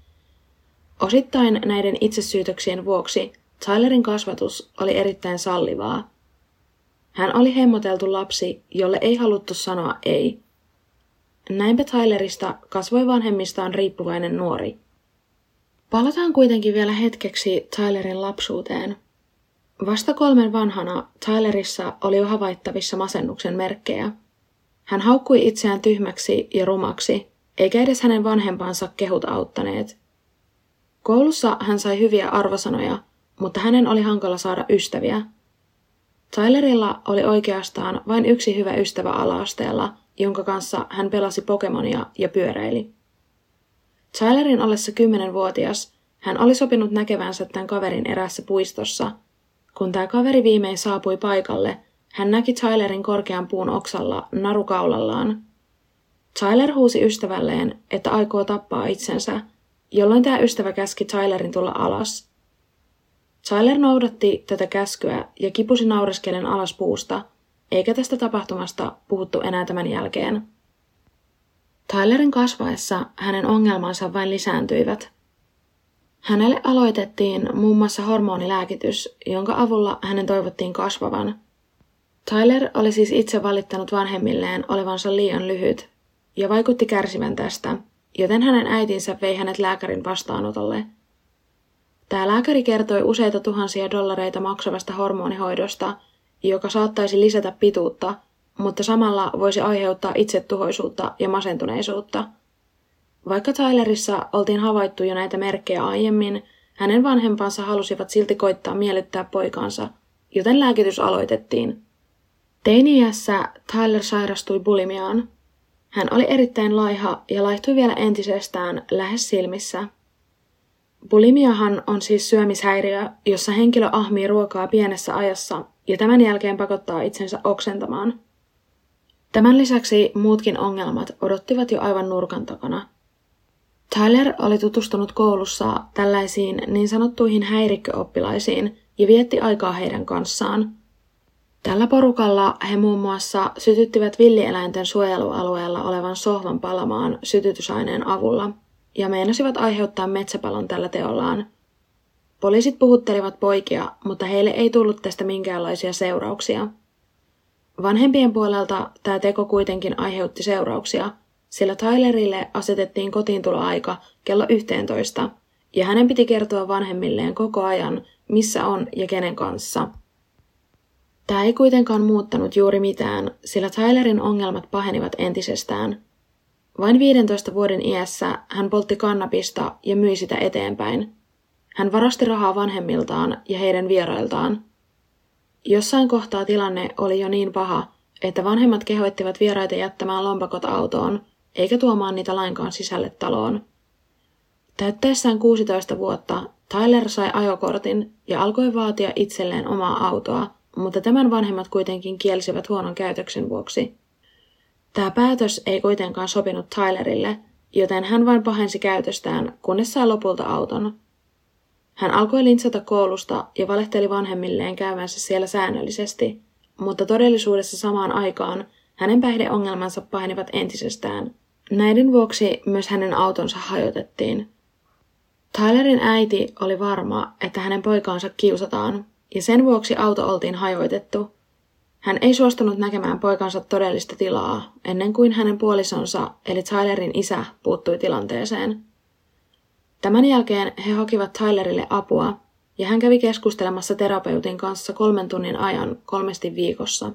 Speaker 3: Osittain näiden itsesyytöksien vuoksi Tylerin kasvatus oli erittäin sallivaa. Hän oli hemmoteltu lapsi, jolle ei haluttu sanoa ei. Näinpä Tylerista kasvoi vanhemmistaan riippuvainen nuori. Palataan kuitenkin vielä hetkeksi Tylerin lapsuuteen. Vasta kolmen vanhana Tylerissa oli jo havaittavissa masennuksen merkkejä. Hän haukkui itseään tyhmäksi ja rumaksi, eikä edes hänen vanhempansa kehut auttaneet. Koulussa hän sai hyviä arvosanoja, mutta hänen oli hankala saada ystäviä. Tylerilla oli oikeastaan vain yksi hyvä ystävä ala-asteella, jonka kanssa hän pelasi Pokemonia ja pyöräili. Tylerin ollessa kymmenvuotias hän oli sopinut näkevänsä tämän kaverin eräässä puistossa. Kun tämä kaveri viimein saapui paikalle, hän näki Tylerin korkean puun oksalla narukaulallaan. Tyler huusi ystävälleen, että aikoo tappaa itsensä, jolloin tämä ystävä käski Tylerin tulla alas. Tyler noudatti tätä käskyä ja kipusi naureskellen alas puusta, eikä tästä tapahtumasta puhuttu enää tämän jälkeen. Tylerin kasvaessa hänen ongelmansa vain lisääntyivät. Hänelle aloitettiin muun muassa hormonilääkitys, jonka avulla hänen toivottiin kasvavan. Tyler oli siis itse valittanut vanhemmilleen olevansa liian lyhyt ja vaikutti kärsivän tästä, joten hänen äitinsä vei hänet lääkärin vastaanotolle. Tämä lääkäri kertoi useita tuhansia dollareita maksavasta hormonihoidosta, joka saattaisi lisätä pituutta, mutta samalla voisi aiheuttaa itsetuhoisuutta ja masentuneisuutta. Vaikka Tylerissa oltiin havaittu jo näitä merkkejä aiemmin, hänen vanhempansa halusivat silti koittaa miellyttää poikaansa, joten lääkitys aloitettiin. Teini-iässä Tyler sairastui bulimiaan. Hän oli erittäin laiha ja laihtui vielä entisestään lähes silmissä. Bulimiahan on siis syömishäiriö, jossa henkilö ahmii ruokaa pienessä ajassa ja tämän jälkeen pakottaa itsensä oksentamaan. Tämän lisäksi muutkin ongelmat odottivat jo aivan nurkan takana. Tyler oli tutustunut koulussa tällaisiin niin sanottuihin häirikköoppilaisiin ja vietti aikaa heidän kanssaan. Tällä porukalla he muun muassa sytyttivät villieläinten suojelualueella olevan sohvan palamaan sytytysaineen avulla ja meinasivat aiheuttaa metsäpalon tällä teollaan. Poliisit puhuttelivat poikia, mutta heille ei tullut tästä minkäänlaisia seurauksia. Vanhempien puolelta tämä teko kuitenkin aiheutti seurauksia, sillä Tylerille asetettiin kotiintuloaika kello yksitoista, ja hänen piti kertoa vanhemmilleen koko ajan, missä on ja kenen kanssa. Tämä ei kuitenkaan muuttanut juuri mitään, sillä Tylerin ongelmat pahenivat entisestään. Vain viidentoista vuoden iässä hän poltti kannabista ja myi sitä eteenpäin. Hän varasti rahaa vanhemmiltaan ja heidän vierailtaan. Jossain kohtaa tilanne oli jo niin paha, että vanhemmat kehoittivat vieraita jättämään lompakot autoon, eikä tuomaan niitä lainkaan sisälle taloon. Täyttäessään kuusitoista vuotta Tyler sai ajokortin ja alkoi vaatia itselleen omaa autoa, mutta tämän vanhemmat kuitenkin kielsivät huonon käytöksen vuoksi. Tämä päätös ei kuitenkaan sopinut Tylerille, joten hän vain pahensi käytöstään, kunnes sai lopulta auton. Hän alkoi lintsata koulusta ja valehteli vanhemmilleen käymänsä siellä säännöllisesti, mutta todellisuudessa samaan aikaan hänen päihdeongelmansa pahenivat entisestään. Näiden vuoksi myös hänen autonsa hajotettiin. Tylerin äiti oli varma, että hänen poikaansa kiusataan, ja sen vuoksi auto oltiin hajoitettu. Hän ei suostunut näkemään poikansa todellista tilaa, ennen kuin hänen puolisonsa eli Tylerin isä puuttui tilanteeseen. Tämän jälkeen he hakivat Tylerille apua, ja hän kävi keskustelemassa terapeutin kanssa kolmen tunnin ajan kolmesti viikossa.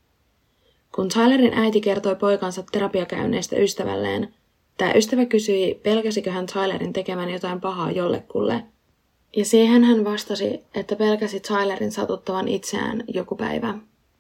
Speaker 3: Kun Tylerin äiti kertoi poikansa terapiakäynneistä ystävälleen, tämä ystävä kysyi, pelkäsikö hän Tylerin tekemään jotain pahaa jollekulle, ja siihen hän vastasi, että pelkäsi Tylerin satuttavan itseään joku päivä.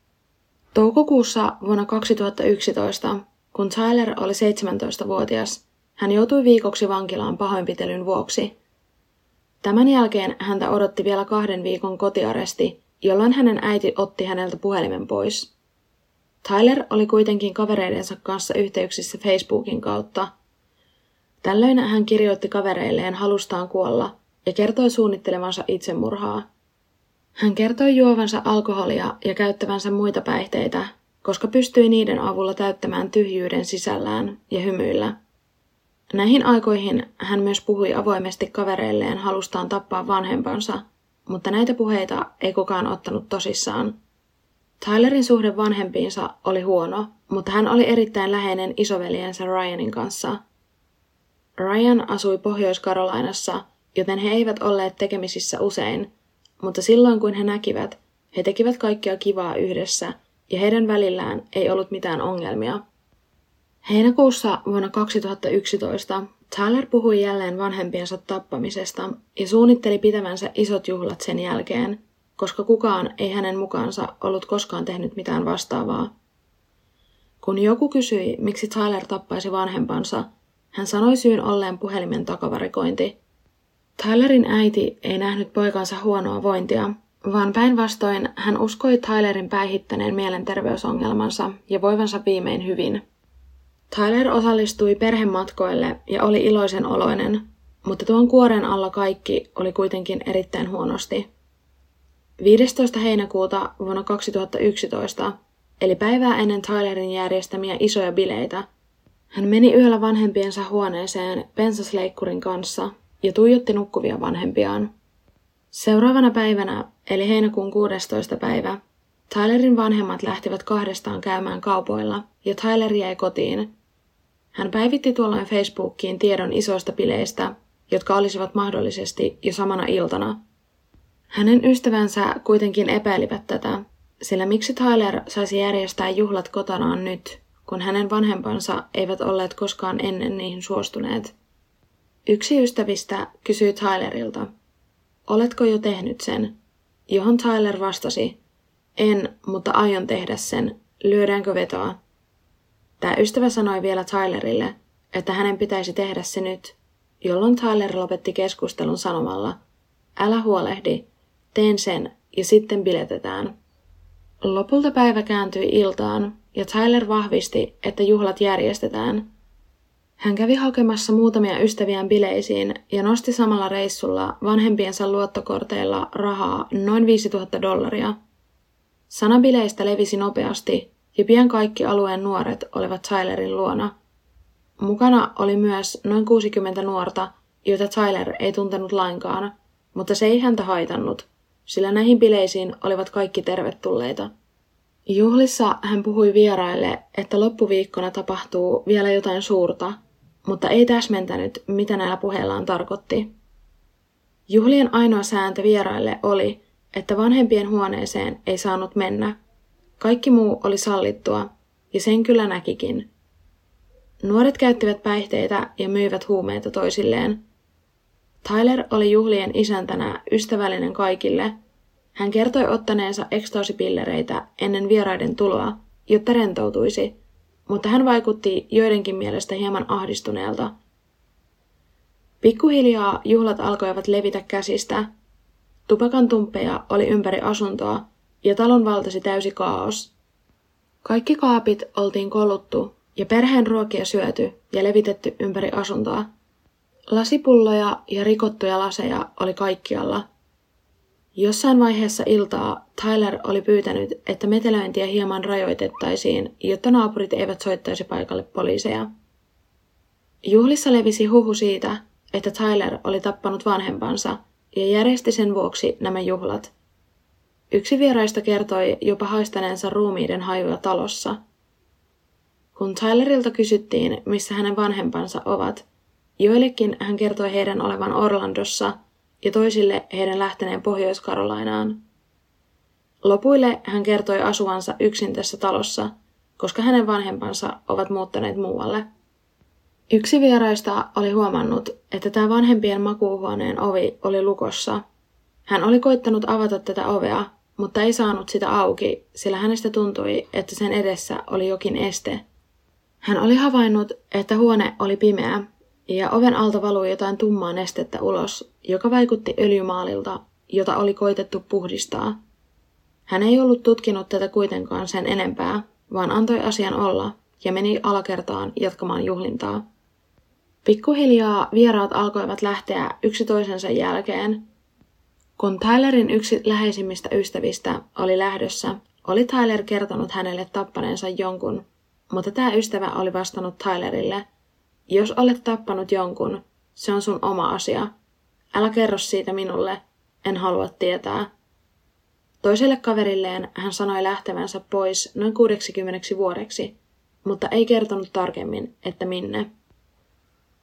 Speaker 3: Toukokuussa vuonna kaksituhattayksitoista, kun Tyler oli seitsemäntoistavuotias, hän joutui viikoksi vankilaan pahoinpitelyn vuoksi. Tämän jälkeen häntä odotti vielä kahden viikon kotiaresti, jolloin hänen äiti otti häneltä puhelimen pois. Tyler oli kuitenkin kavereidensa kanssa yhteyksissä Facebookin kautta. Tällöin hän kirjoitti kavereilleen halustaan kuolla ja kertoi suunnittelevansa itsemurhaa. Hän kertoi juovansa alkoholia ja käyttävänsä muita päihteitä, koska pystyi niiden avulla täyttämään tyhjyyden sisällään ja hymyillä. Näihin aikoihin hän myös puhui avoimesti kavereilleen halustaan tappaa vanhempansa, mutta näitä puheita ei kukaan ottanut tosissaan. Tylerin suhde vanhempiinsa oli huono, mutta hän oli erittäin läheinen isoveljensä Ryanin kanssa. Ryan asui Pohjois-Carolinassa joten he eivät olleet tekemisissä usein, mutta silloin kun he näkivät, he tekivät kaikkea kivaa yhdessä ja heidän välillään ei ollut mitään ongelmia. Heinäkuussa vuonna kaksituhattayksitoista Tyler puhui jälleen vanhempiensa tappamisesta ja suunnitteli pitävänsä isot juhlat sen jälkeen, koska kukaan ei hänen mukaansa ollut koskaan tehnyt mitään vastaavaa. Kun joku kysyi, miksi Tyler tappaisi vanhempansa, hän sanoi syyn olleen puhelimen takavarikointi. Tylerin äiti ei nähnyt poikansa huonoa vointia, vaan päinvastoin hän uskoi Tylerin päihittäneen mielenterveysongelmansa ja voivansa viimein hyvin. Tyler osallistui perhematkoille ja oli iloisen oloinen, mutta tuon kuoren alla kaikki oli kuitenkin erittäin huonosti. viidestoista heinäkuuta vuonna kaksituhattayksitoista, eli päivää ennen Tylerin järjestämiä isoja bileitä, hän meni yöllä vanhempiensa huoneeseen pensasleikkurin kanssa ja tuijotti nukkuvia vanhempiaan. Seuraavana päivänä, eli heinäkuun kuudestoista päivä, Tylerin vanhemmat lähtivät kahdestaan käymään kaupoilla ja Tyler jäi kotiin. Hän päivitti tuolloin Facebookiin tiedon isoista bileistä, jotka olisivat mahdollisesti jo samana iltana. Hänen ystävänsä kuitenkin epäilivät tätä, sillä miksi Tyler saisi järjestää juhlat kotonaan nyt, kun hänen vanhempansa eivät olleet koskaan ennen niihin suostuneet. Yksi ystävistä kysyi Tylerilta, oletko jo tehnyt sen? Johon Tyler vastasi, en, mutta aion tehdä sen. Lyödäänkö vetoa? Tämä ystävä sanoi vielä Tylerille, että hänen pitäisi tehdä se nyt, jolloin Tyler lopetti keskustelun sanomalla, älä huolehdi, teen sen ja sitten biletetään. Lopulta päivä kääntyi iltaan ja Tyler vahvisti, että juhlat järjestetään. Hän kävi hakemassa muutamia ystäviään bileisiin ja nosti samalla reissulla vanhempiensa luottokorteilla rahaa noin viisituhatta dollaria. Sana bileistä levisi nopeasti ja pian kaikki alueen nuoret olivat Tylerin luona. Mukana oli myös noin kuusikymmentä nuorta, joita Tyler ei tuntenut lainkaan, mutta se ei häntä haitannut, sillä näihin bileisiin olivat kaikki tervetulleita. Juhlissa hän puhui vieraille, että loppuviikkona tapahtuu vielä jotain suurta, mutta ei täsmentänyt, mitä näillä puheillaan tarkoitti. Juhlien ainoa sääntö vieraille oli, että vanhempien huoneeseen ei saanut mennä. Kaikki muu oli sallittua, ja sen kyllä näkikin. Nuoret käyttivät päihteitä ja myivät huumeita toisilleen. Tyler oli juhlien isäntänä ystävällinen kaikille. Hän kertoi ottaneensa ekstaasipillereitä ennen vieraiden tuloa, jotta rentoutuisi, mutta hän vaikutti joidenkin mielestä hieman ahdistuneelta. Pikkuhiljaa juhlat alkoivat levitä käsistä. Tupakan tumppeja oli ympäri asuntoa ja talon valtasi täysi kaos. Kaikki kaapit oltiin koluttu ja perheen ruokia syöty ja levitetty ympäri asuntoa. Lasipulloja ja rikottuja laseja oli kaikkialla. Jossain vaiheessa iltaa Tyler oli pyytänyt, että metelöintiä hieman rajoitettaisiin, jotta naapurit eivät soittaisi paikalle poliiseja. Juhlissa levisi huhu siitä, että Tyler oli tappanut vanhempansa ja järjesti sen vuoksi nämä juhlat. Yksi vieraista kertoi jopa haistaneensa ruumiiden hajua talossa. Kun Tylerilta kysyttiin, missä hänen vanhempansa ovat, joillekin hän kertoi heidän olevan Orlandossa ja toisille heidän lähteneen Pohjois-Carolinaan. Lopuille hän kertoi asuvansa yksin tässä talossa, koska hänen vanhempansa ovat muuttaneet muualle. Yksi vieraista oli huomannut, että tämä vanhempien makuuhuoneen ovi oli lukossa. Hän oli koittanut avata tätä ovea, mutta ei saanut sitä auki, sillä hänestä tuntui, että sen edessä oli jokin este. Hän oli havainnut, että huone oli pimeä ja oven alta valui jotain tummaa nestettä ulos, joka vaikutti öljymaalilta, jota oli koitettu puhdistaa. Hän ei ollut tutkinut tätä kuitenkaan sen enempää, vaan antoi asian olla ja meni alakertaan jatkamaan juhlintaa. Pikkuhiljaa vieraat alkoivat lähteä yksi toisensa jälkeen. Kun Tylerin yksi läheisimmistä ystävistä oli lähdössä, oli Tyler kertonut hänelle tappaneensa jonkun, mutta tämä ystävä oli vastannut Tylerille, jos olet tappanut jonkun, se on sun oma asia. Älä kerro siitä minulle, en halua tietää. Toiselle kaverilleen hän sanoi lähtevänsä pois noin kuusikymmentä vuodeksi, mutta ei kertonut tarkemmin, että minne.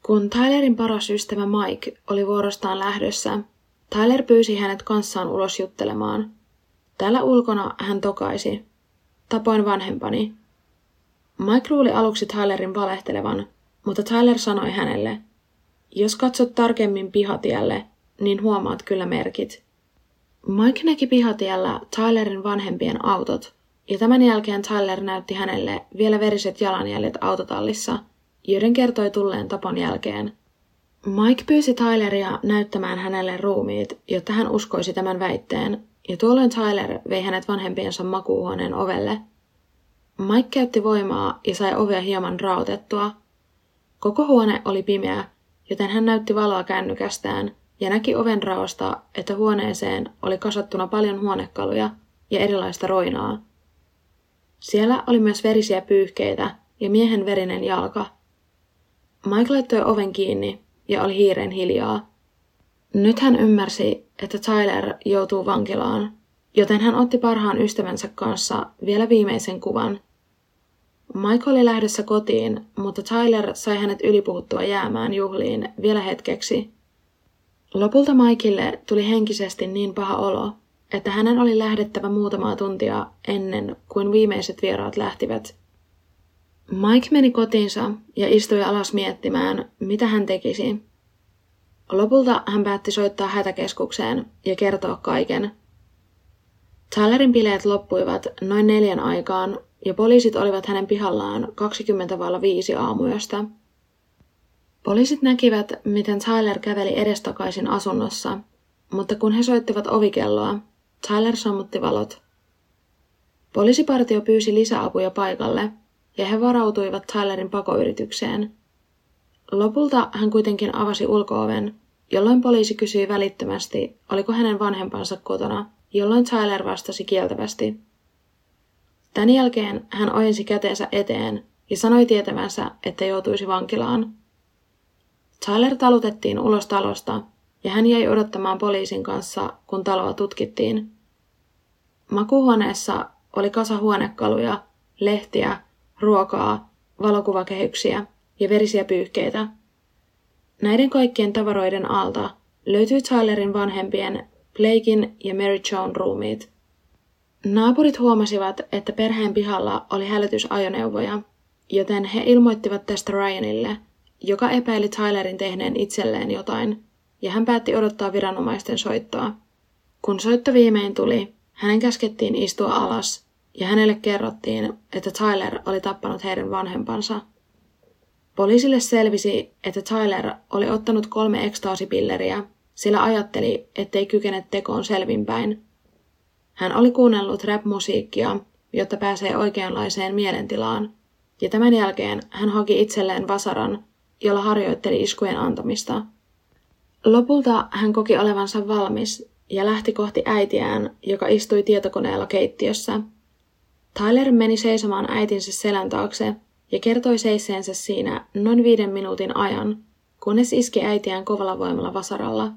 Speaker 3: Kun Tylerin paras ystävä Mike oli vuorostaan lähdössä, Tyler pyysi hänet kanssaan ulos juttelemaan. Täällä ulkona hän tokaisi. Tapoin vanhempani. Mike luuli aluksi Tylerin valehtelevan, mutta Tyler sanoi hänelle, jos katsot tarkemmin pihatielle, niin huomaat kyllä merkit. Mike näki pihatiellä Tylerin vanhempien autot, ja tämän jälkeen Tyler näytti hänelle vielä veriset jalanjäljet autotallissa, joiden kertoi tulleen tapon jälkeen. Mike pyysi Tyleria näyttämään hänelle ruumiit, jotta hän uskoisi tämän väitteen, ja tuolloin Tyler vei hänet vanhempiensa makuuhuoneen ovelle. Mike käytti voimaa ja sai ovea hieman raotettua. Koko huone oli pimeä, joten hän näytti valoa kännykästään ja näki oven raosta, että huoneeseen oli kasattuna paljon huonekaluja ja erilaista roinaa. Siellä oli myös verisiä pyyhkeitä ja miehen verinen jalka. Mike laittoi oven kiinni ja oli hiiren hiljaa. Nyt hän ymmärsi, että Tyler joutuu vankilaan, joten hän otti parhaan ystävänsä kanssa vielä viimeisen kuvan. Mike oli lähdössä kotiin, mutta Tyler sai hänet ylipuhuttua jäämään juhliin vielä hetkeksi. Lopulta Mikelle tuli henkisesti niin paha olo, että hänen oli lähdettävä muutamaa tuntia ennen kuin viimeiset vieraat lähtivät. Mike meni kotiinsa ja istui alas miettimään, mitä hän tekisi. Lopulta hän päätti soittaa hätäkeskukseen ja kertoa kaiken. Tylerin bileet loppuivat noin neljän aikaan ja poliisit olivat hänen pihallaan kaksikymmentä vailla viisi aamuyöstä. Poliisit näkivät, miten Tyler käveli edestakaisin asunnossa, mutta kun he soittivat ovikelloa, Tyler sammutti valot. Poliisipartio pyysi lisäapuja paikalle ja he varautuivat Tylerin pakoyritykseen. Lopulta hän kuitenkin avasi ulko-oven, jolloin poliisi kysyi välittömästi, oliko hänen vanhempansa kotona, jolloin Tyler vastasi kieltävästi. Tän jälkeen hän ojensi käteensä eteen ja sanoi tietävänsä, että joutuisi vankilaan. Tyler talutettiin ulos talosta ja hän jäi odottamaan poliisin kanssa, kun taloa tutkittiin. Makuuhuoneessa oli kasa huonekaluja, lehtiä, ruokaa, valokuvakehyksiä ja verisiä pyyhkeitä. Näiden kaikkien tavaroiden alta löytyi Tylerin vanhempien Blaken ja Mary Joan ruumiit. Naapurit huomasivat, että perheen pihalla oli hälytysajoneuvoja, joten he ilmoittivat tästä Ryanille, joka epäili Tylerin tehneen itselleen jotain, ja hän päätti odottaa viranomaisten soittoa. Kun soitto viimein tuli, hänen käskettiin istua alas, ja hänelle kerrottiin, että Tyler oli tappanut heidän vanhempansa. Poliisille selvisi, että Tyler oli ottanut kolme ekstaasipilleriä, sillä ajatteli, ettei kykene tekoon selvinpäin. Hän oli kuunnellut rap-musiikkia, jotta pääsee oikeanlaiseen mielentilaan, ja tämän jälkeen hän haki itselleen vasaran, jolla harjoitteli iskujen antamista. Lopulta hän koki olevansa valmis ja lähti kohti äitiään, joka istui tietokoneella keittiössä. Tyler meni seisomaan äitinsä selän taakse ja kertoi seisseensä siinä noin viiden minuutin ajan, kunnes iski äitiään kovalla voimalla vasaralla.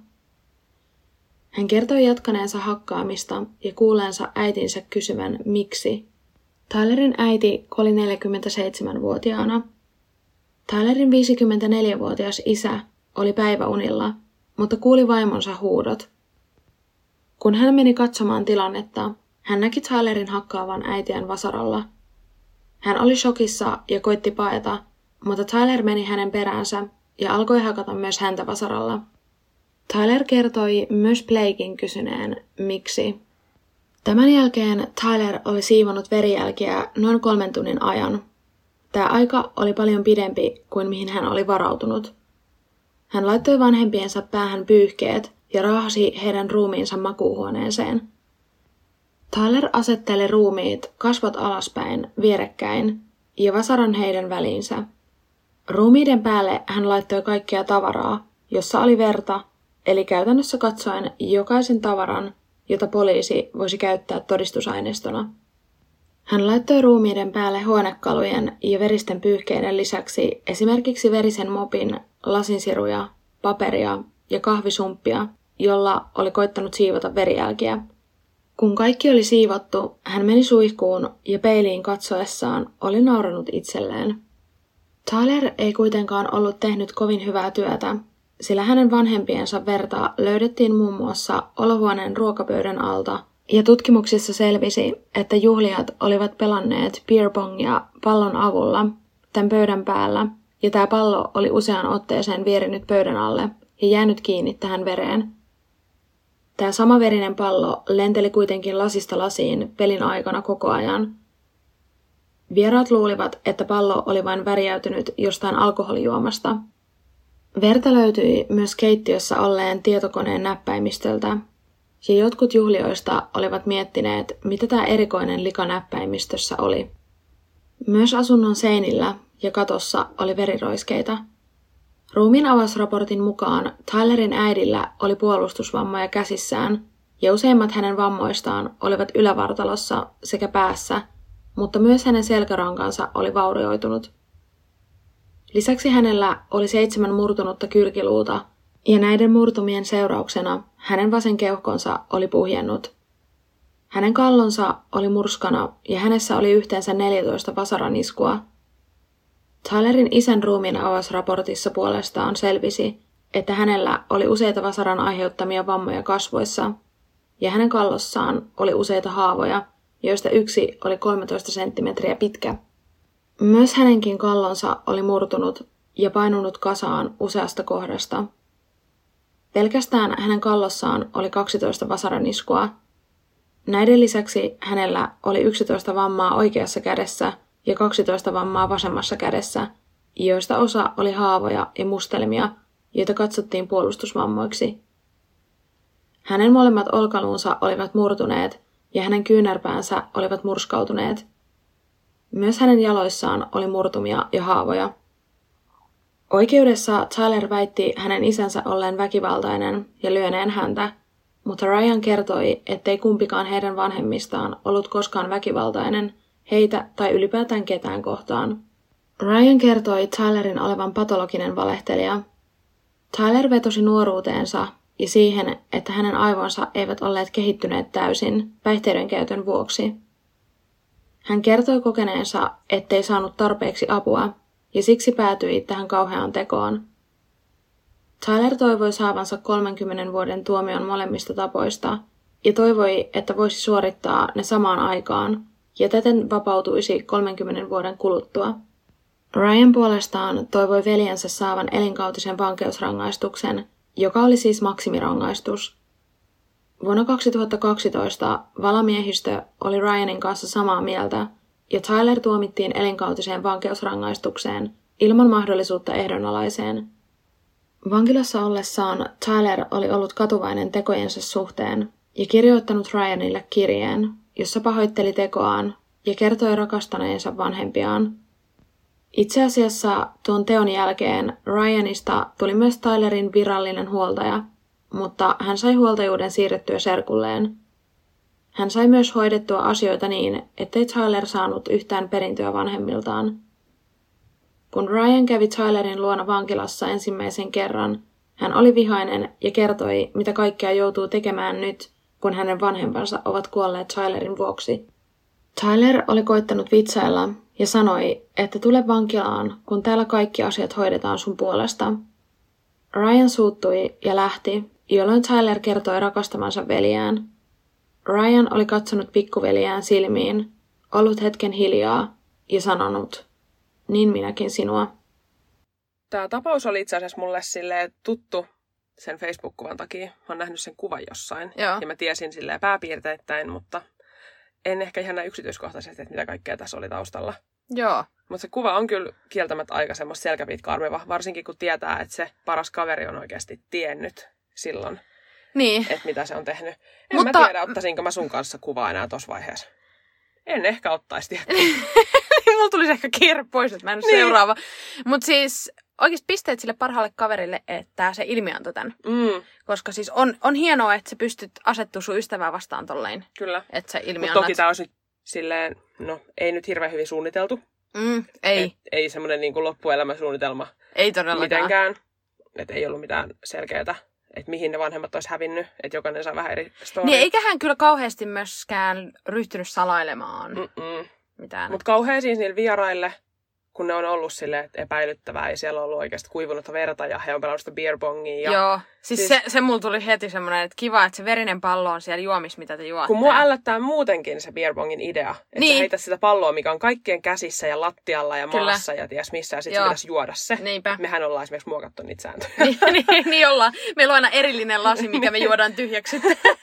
Speaker 3: Hän kertoi jatkaneensa hakkaamista ja kuulleensa äitinsä kysyvän miksi. Tylerin äiti kuoli neljäkymmentäseitsemänvuotiaana. Tylerin viisikymmentäneljävuotias isä oli päiväunilla, mutta kuuli vaimonsa huudot. Kun hän meni katsomaan tilannetta, hän näki Tylerin hakkaavan äitiään vasaralla. Hän oli shokissa ja koitti paeta, mutta Tyler meni hänen peräänsä ja alkoi hakata myös häntä vasaralla. Tyler kertoi myös Blaken kysyneen, miksi. Tämän jälkeen Tyler oli siivonut verijälkiä noin kolmen tunnin ajan. Tämä aika oli paljon pidempi kuin mihin hän oli varautunut. Hän laittoi vanhempiensa päähän pyyhkeet ja raahasi heidän ruumiinsa makuuhuoneeseen. Tyler asetteli ruumiit kasvot alaspäin vierekkäin ja vasaran heidän väliinsä. Ruumiiden päälle hän laittoi kaikkea tavaraa, jossa oli verta, eli käytännössä katsoen jokaisen tavaran, jota poliisi voisi käyttää todistusaineistona. Hän laittoi ruumiiden päälle huonekalujen ja veristen pyyhkeiden lisäksi esimerkiksi verisen mopin, lasinsiruja, paperia ja kahvisumppia, jolla oli koittanut siivota verijälkiä. Kun kaikki oli siivottu, hän meni suihkuun ja peiliin katsoessaan oli nauranut itselleen. Tyler ei kuitenkaan ollut tehnyt kovin hyvää työtä, sillä hänen vanhempiensa verta löydettiin muun muassa olohuoneen ruokapöydän alta, ja tutkimuksissa selvisi, että juhlijat olivat pelanneet beer pongia pallon avulla tämän pöydän päällä, ja tämä pallo oli useaan otteeseen vierinyt pöydän alle ja jäänyt kiinni tähän vereen. Tämä sama verinen pallo lenteli kuitenkin lasista lasiin pelin aikana koko ajan. Vieraat luulivat, että pallo oli vain värjäytynyt jostain alkoholijuomasta. Verta löytyi myös keittiössä olleen tietokoneen näppäimistöltä, ja jotkut juhlioista olivat miettineet, mitä tämä erikoinen lika näppäimistössä oli. Myös asunnon seinillä ja katossa oli veriroiskeita. Ruumiin avausraportin mukaan Tylerin äidillä oli puolustusvammoja käsissään, ja useimmat hänen vammoistaan olivat ylävartalossa sekä päässä, mutta myös hänen selkärankansa oli vaurioitunut. Lisäksi hänellä oli seitsemän murtunutta kylkiluuta, ja näiden murtumien seurauksena hänen vasen keuhkonsa oli puhjennut. Hänen kallonsa oli murskana ja hänessä oli yhteensä neljätoista vasaraniskua. Tylerin isän ruumiin avausraportissa puolestaan selvisi, että hänellä oli useita vasaran aiheuttamia vammoja kasvoissa, ja hänen kallossaan oli useita haavoja, joista yksi oli kolmetoista senttimetriä pitkä. Myös hänenkin kallonsa oli murtunut ja painunut kasaan useasta kohdasta. Pelkästään hänen kallossaan oli kaksitoista vasaraniskua. Näiden lisäksi hänellä oli yksitoista vammaa oikeassa kädessä ja kaksitoista vammaa vasemmassa kädessä, joista osa oli haavoja ja mustelmia, joita katsottiin puolustusvammoiksi. Hänen molemmat olkaluunsa olivat murtuneet ja hänen kyynärpäänsä olivat murskautuneet. Myös hänen jaloissaan oli murtumia ja haavoja. Oikeudessa Tyler väitti hänen isänsä olleen väkivaltainen ja lyöneen häntä, mutta Ryan kertoi, ettei kumpikaan heidän vanhemmistaan ollut koskaan väkivaltainen heitä tai ylipäätään ketään kohtaan. Ryan kertoi Tylerin olevan patologinen valehtelija. Tyler vetosi nuoruuteensa ja siihen, että hänen aivonsa eivät olleet kehittyneet täysin päihteiden käytön vuoksi. Hän kertoi kokeneensa, ettei saanut tarpeeksi apua, ja siksi päätyi tähän kauheaan tekoon. Tyler toivoi saavansa kolmenkymmenen vuoden tuomion molemmista tapoista, ja toivoi, että voisi suorittaa ne samaan aikaan, ja täten vapautuisi kolmenkymmenen vuoden kuluttua. Ryan puolestaan toivoi veljensä saavan elinkautisen vankeusrangaistuksen, joka oli siis maksimirangaistus. Vuonna kaksituhattakaksitoista valamiehistö oli Ryanin kanssa samaa mieltä, ja Tyler tuomittiin elinkautiseen vankeusrangaistukseen ilman mahdollisuutta ehdonalaiseen. Vankilassa ollessaan Tyler oli ollut katuvainen tekojensa suhteen ja kirjoittanut Ryanille kirjeen, jossa pahoitteli tekoaan ja kertoi rakastaneensa vanhempiaan. Itse asiassa tuon teon jälkeen Ryanista tuli myös Tylerin virallinen huoltaja, mutta hän sai huoltajuuden siirrettyä serkulleen. Hän sai myös hoidettua asioita niin, ettei Tyler saanut yhtään perintöä vanhemmiltaan. Kun Ryan kävi Tylerin luona vankilassa ensimmäisen kerran, hän oli vihainen ja kertoi, mitä kaikkea joutuu tekemään nyt, kun hänen vanhempansa ovat kuolleet Tylerin vuoksi. Tyler oli koittanut vitsailla ja sanoi, että tule vankilaan, kun täällä kaikki asiat hoidetaan sun puolesta. Ryan suuttui ja lähti, jolloin Tyler kertoi rakastamansa veljään. Ryan oli katsonut pikkuveljään silmiin, ollut hetken hiljaa ja sanonut, niin minäkin sinua.
Speaker 2: Tämä tapaus oli itse asiassa mulle silleen tuttu sen Facebook-kuvan takia. Mä oon nähnyt sen kuvan jossain.
Speaker 1: Joo.
Speaker 2: Ja mä tiesin silleen pääpiirteittäin, mutta en ehkä ihan näin yksityiskohtaisesti, että mitä kaikkea tässä oli taustalla.
Speaker 1: Joo.
Speaker 2: Mutta se kuva on kyllä kieltämättä aika semmoista selkäpiitkarmiva, varsinkin kun tietää, että se paras kaveri on oikeasti tiennyt silloin,
Speaker 1: Niin.
Speaker 2: että mitä se on tehnyt. En
Speaker 1: Mutta
Speaker 2: mä tiedä, ottaisinko mä sun kanssa kuvaa enää tossa vaiheessa. En ehkä ottaisi, tiedä.
Speaker 1: Mulla tulisi ehkä kiire pois, että mä en ole
Speaker 2: Niin.
Speaker 1: seuraava. Mutta siis oikeasti pisteet sille parhaalle kaverille, että se ilmiantoi tän.
Speaker 2: Mm,
Speaker 1: Koska siis on, on hienoa, että sä pystyt asettua sun ystävää vastaan tolleen.
Speaker 2: kyllä.
Speaker 1: Että sä
Speaker 2: Mutta
Speaker 1: ilmiannat.
Speaker 2: toki tää olisi nyt silleen, no ei nyt hirveän hyvin suunniteltu.
Speaker 1: Mm, ei,
Speaker 2: Et, ei semmoinen niin kuin loppuelämäsuunnitelma
Speaker 1: ei todellakaan.
Speaker 2: mitenkään. Että ei ollut mitään selkeää, että mihin ne vanhemmat olisi hävinnyt. Että jokainen saa vähän eri storia.
Speaker 1: Niin eikä hän kyllä kauheasti myöskään ryhtynyt salailemaan
Speaker 2: Mm-mm.
Speaker 1: mitään.
Speaker 2: Mutta kauhean siis niille vieraille, kun ne on ollut silleen epäilyttävää ja siellä on ollut oikeasti kuivunutta verta ja he on pelannut sitä beerbongia. Ja
Speaker 1: joo, siis, siis se, se mulla tuli heti semmoinen, että kiva, että se verinen pallo on siellä juomissa, mitä te juotte.
Speaker 2: Kun mua ällöttää muutenkin se beerbongin idea, että
Speaker 1: niin.
Speaker 2: sä heität sitä palloa, mikä on kaikkien käsissä ja lattialla ja Kyllä. maassa ja ties missä, ja sitten pitäisi juoda se.
Speaker 1: Niinpä.
Speaker 2: Mehän ollaan esimerkiksi muokattu niitä sääntöjä.
Speaker 1: niin, niin, niin ollaan. Meillä on aina erillinen lasi, mikä me juodaan tyhjäksi.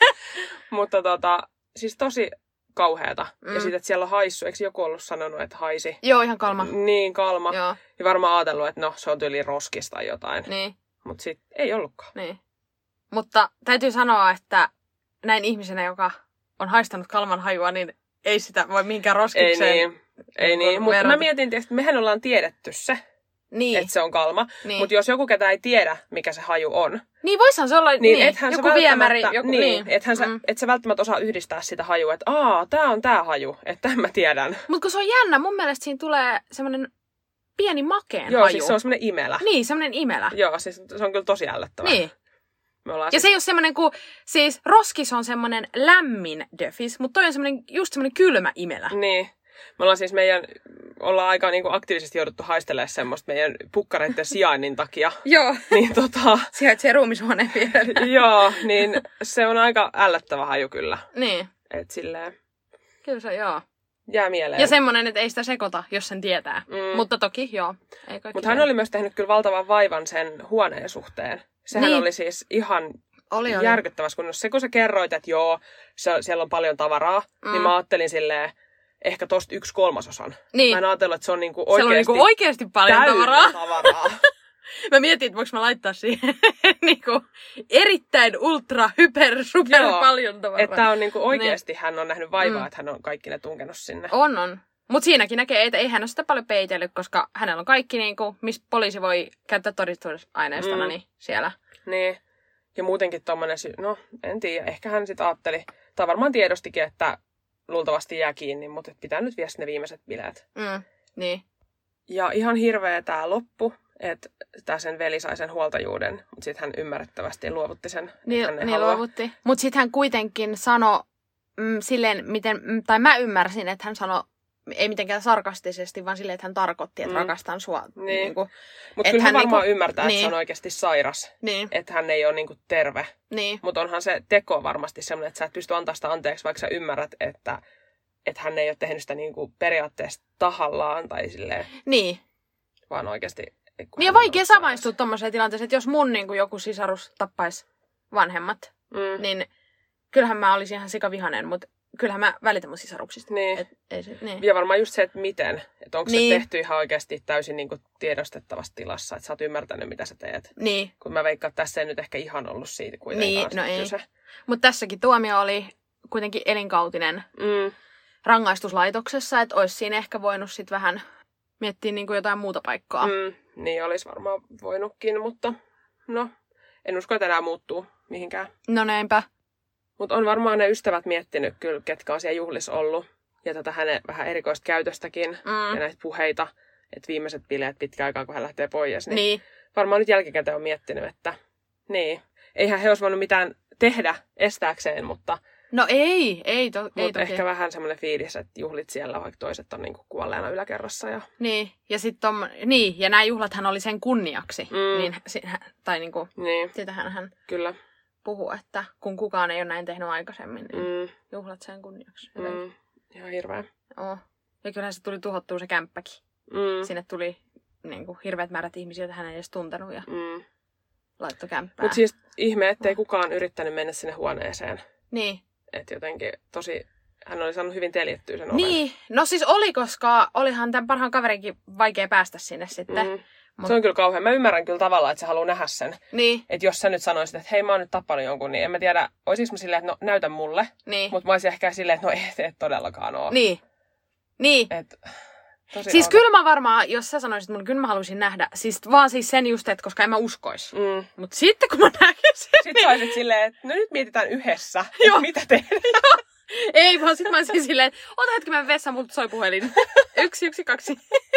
Speaker 2: Mutta tota, siis tosi kauheata.
Speaker 1: Mm.
Speaker 2: Ja sitten, että siellä on haissu. Eikö joku ollut sanonut, että haisi?
Speaker 1: Joo, ihan kalma.
Speaker 2: Niin, kalma.
Speaker 1: Joo.
Speaker 2: Ja varmaan ajatellut, että no, se on tyyli roskista tai jotain.
Speaker 1: Niin.
Speaker 2: Mutta sitten ei ollutkaan.
Speaker 1: Niin. Mutta täytyy sanoa, että näin ihmisenä, joka on haistanut kalman hajua, niin ei sitä voi mihinkään roskikseen.
Speaker 2: Ei niin. Ei niin. Mutta mä mietin, että mehän ollaan tiedetty se,
Speaker 1: niin.
Speaker 2: että se on kalma.
Speaker 1: Niin.
Speaker 2: Mutta jos joku, ketä ei tiedä, mikä se haju on.
Speaker 1: Niin voisihan se olla
Speaker 2: niin,
Speaker 1: niin,
Speaker 2: ethän
Speaker 1: joku
Speaker 2: sä
Speaker 1: viemäri. Joku,
Speaker 2: niin,
Speaker 1: niin.
Speaker 2: ethän sä,
Speaker 1: mm.
Speaker 2: et sä välttämättä osaa yhdistää sitä hajua, että aa, tää on tää haju, että mä tiedän.
Speaker 1: Mutta kun se on jännä, mun mielestä siinä tulee semmoinen pieni makeen
Speaker 2: Joo,
Speaker 1: haju.
Speaker 2: siis se on semmoinen imelä.
Speaker 1: Niin, semmoinen imelä.
Speaker 2: Joo, siis se on kyllä tosi ällöttävää.
Speaker 1: Niin.
Speaker 2: Me ollaan
Speaker 1: ja
Speaker 2: siis...
Speaker 1: se ei ole semmoinen kuin, siis roskis on semmoinen lämmin döfis, mutta toi on semmoinen, just semmoinen kylmä imelä.
Speaker 2: Niin. Me ollaan siis meidän, ollaan aika niinku aktiivisesti jouduttu haistelemaan semmoista meidän pukkareiden sijainnin takia.
Speaker 1: Joo.
Speaker 2: Niin tota...
Speaker 1: Sijaitsee ruumishuoneen vierellä.
Speaker 2: Joo, niin se on aika ällöttävä haju kyllä.
Speaker 1: Niin.
Speaker 2: Et silleen...
Speaker 1: Kyllä se, joo.
Speaker 2: Jää mieleen.
Speaker 1: Ja semmoinen, että ei sitä sekoita, jos sen tietää. Mm. Mutta toki, joo.
Speaker 2: Mutta hän oli myös tehnyt kyllä valtavan vaivan sen huoneen suhteen. Sehän niin. oli siis ihan
Speaker 1: oli, oli.
Speaker 2: järkyttävässä kunnossa. Se kun sä kerroit, että joo, se, siellä on paljon tavaraa, mm. niin mä ajattelin silleen, ehkä tosta yksi kolmasosan.
Speaker 1: Niin.
Speaker 2: Mä en ajatellut, että se on niinku oikeasti,
Speaker 1: on niinku oikeasti paljon tavaraa.
Speaker 2: tavaraa.
Speaker 1: Mä mietin, että voiko mä laittaa siihen niinku erittäin ultra, hyper, super joo. paljon tavaraa.
Speaker 2: Että on niinku oikeasti,
Speaker 1: niin.
Speaker 2: hän on nähnyt vaivaa,
Speaker 1: mm.
Speaker 2: että hän on kaikki ne tunkenut sinne.
Speaker 1: On, on. Mutta siinäkin näkee, että ei hän ole sitä paljon peitellyt, koska hänellä on kaikki, niinku, missä poliisi voi käyttää todistusaineistona, mm. niin siellä.
Speaker 2: Niin. Ja muutenkin tommonen, no en tiedä, ehkä hän sitten ajatteli, tai varmaan tiedostikin, että luultavasti jää kiinni, mutta pitää nyt viedä ne viimeiset bileet.
Speaker 1: Mm, niin.
Speaker 2: Ja ihan hirveä tää loppu, että tää sen veli sai sen huoltajuuden, mutta sitten hän ymmärrettävästi luovutti sen.
Speaker 1: Niin, niin luovutti. Mutta sitten hän kuitenkin sanoi mm, silleen, miten, mm, tai mä ymmärsin, että hän sanoi, ei mitenkään sarkastisesti, vaan silleen, että hän tarkoitti, että mm. rakastan sua.
Speaker 2: Niin.
Speaker 1: Niin
Speaker 2: mutta kyllä hän varmaan
Speaker 1: niinku,
Speaker 2: ymmärtää,
Speaker 1: niin.
Speaker 2: että se on oikeasti sairas.
Speaker 1: Niin.
Speaker 2: Että hän ei ole niinku terve.
Speaker 1: Niin.
Speaker 2: Mutta onhan se teko varmasti sellainen, että sä et pysty antaa sitä anteeksi, vaikka sä ymmärrät, että, että hän ei ole tehnyt sitä niinku periaatteessa tahallaan tai silleen.
Speaker 1: Niin.
Speaker 2: Vaan oikeasti.
Speaker 1: Niin ja vaikea samaistua tommoseen tilanteeseen, että jos mun niin kuin joku sisarus tappaisi vanhemmat, mm. niin kyllähän mä olisin ihan sikavihanen, mutta kyllähän mä välitän mun sisaruksista.
Speaker 2: Niin.
Speaker 1: Et, ei se, niin.
Speaker 2: Ja varmaan just se, että miten. Että onko
Speaker 1: niin.
Speaker 2: se tehty ihan oikeasti täysin niin kuin tiedostettavassa tilassa, että sä oot ymmärtänyt, mitä sä teet.
Speaker 1: Niin.
Speaker 2: Kun mä veikkaan, että tässä ei nyt ehkä ihan ollut siitä kuitenkaan
Speaker 1: niin, no ei.
Speaker 2: kyse.
Speaker 1: Mutta tässäkin tuomio oli kuitenkin elinkautinen
Speaker 2: mm.
Speaker 1: rangaistuslaitoksessa, että olisi siinä ehkä voinut sit vähän miettiä niin kuin jotain muuta paikkaa.
Speaker 2: Mm. Niin olisi varmaan voinutkin, mutta no, en usko, että enää muuttuu mihinkään.
Speaker 1: No näinpä.
Speaker 2: Mutta on varmaan ne ystävät miettinyt kyllä, ketkä on siellä juhlissa ollut. Ja tätä hänen vähän erikoista käytöstäkin mm. ja näitä puheita, että viimeiset bileet pitkä aikaa, kun hän lähtee pois. Niin,
Speaker 1: niin.
Speaker 2: Varmaan nyt jälkikäteen on miettinyt, että niin, eihän he olisi voinut mitään tehdä estääkseen, mutta...
Speaker 1: No ei, ei, to,
Speaker 2: Mutta
Speaker 1: ei toki.
Speaker 2: ehkä vähän semmoinen fiilis, että juhlit siellä, vaikka toiset on niinku kuolleena yläkerrassa. Ja...
Speaker 1: Niin, ja sitten niin, ja nämä juhlathan oli sen kunniaksi.
Speaker 2: Mm.
Speaker 1: Niin, tai niinku,
Speaker 2: niin.
Speaker 1: sitähän hän
Speaker 2: Kyllä.
Speaker 1: puhuu, että kun kukaan ei ole näin tehnyt aikaisemmin, niin
Speaker 2: mm.
Speaker 1: juhlat sen kunniaksi.
Speaker 2: Mm. Ihan hirveä.
Speaker 1: Oh. Ja kyllähän se tuli tuhottua se kämppäkin.
Speaker 2: Mm.
Speaker 1: Sinne tuli niinku, hirveät määrät ihmisiä, joita hän ei edes tuntenut ja
Speaker 2: mm.
Speaker 1: laittoi kämppää.
Speaker 2: Mutta siis ihme, ettei kukaan yrittänyt mennä sinne huoneeseen.
Speaker 1: Niin.
Speaker 2: Että jotenkin tosi, hän oli saanut hyvin teljettyä sen oven.
Speaker 1: Niin, no siis oli, koska olihan tämän parhaan kaverinkin vaikea päästä sinne sitten.
Speaker 2: Mm. Mut... Se on kyllä kauhean. Mä ymmärrän kyllä tavallaan, että se haluaa nähdä sen.
Speaker 1: Niin.
Speaker 2: Että jos sä nyt sanoisit, että hei mä oon nyt tappanut jonkun, niin en mä tiedä, oisinko mä silleen, että no näytä mulle.
Speaker 1: Niin.
Speaker 2: Mutta mä olisin ehkä silleen, että no ei, et todellakaan oo.
Speaker 1: Niin. Niin.
Speaker 2: Et,
Speaker 1: siis on... kyllä mä varmaan, jos sä sanoisit mulle, kyllä mä haluaisin nähdä. Siis vaan siis sen just, että koska en mä uskois.
Speaker 2: Mm.
Speaker 1: Mut sitten kun mä näkisin...
Speaker 2: Sitten niin... olisit silleen, että no nyt mietitään yhdessä, että mitä tehdään.
Speaker 1: Ei, vaan sit mä olisin silleen, että ota hetki mä vessaan, multa soi puhelin. Yksi, yksi, kaksi.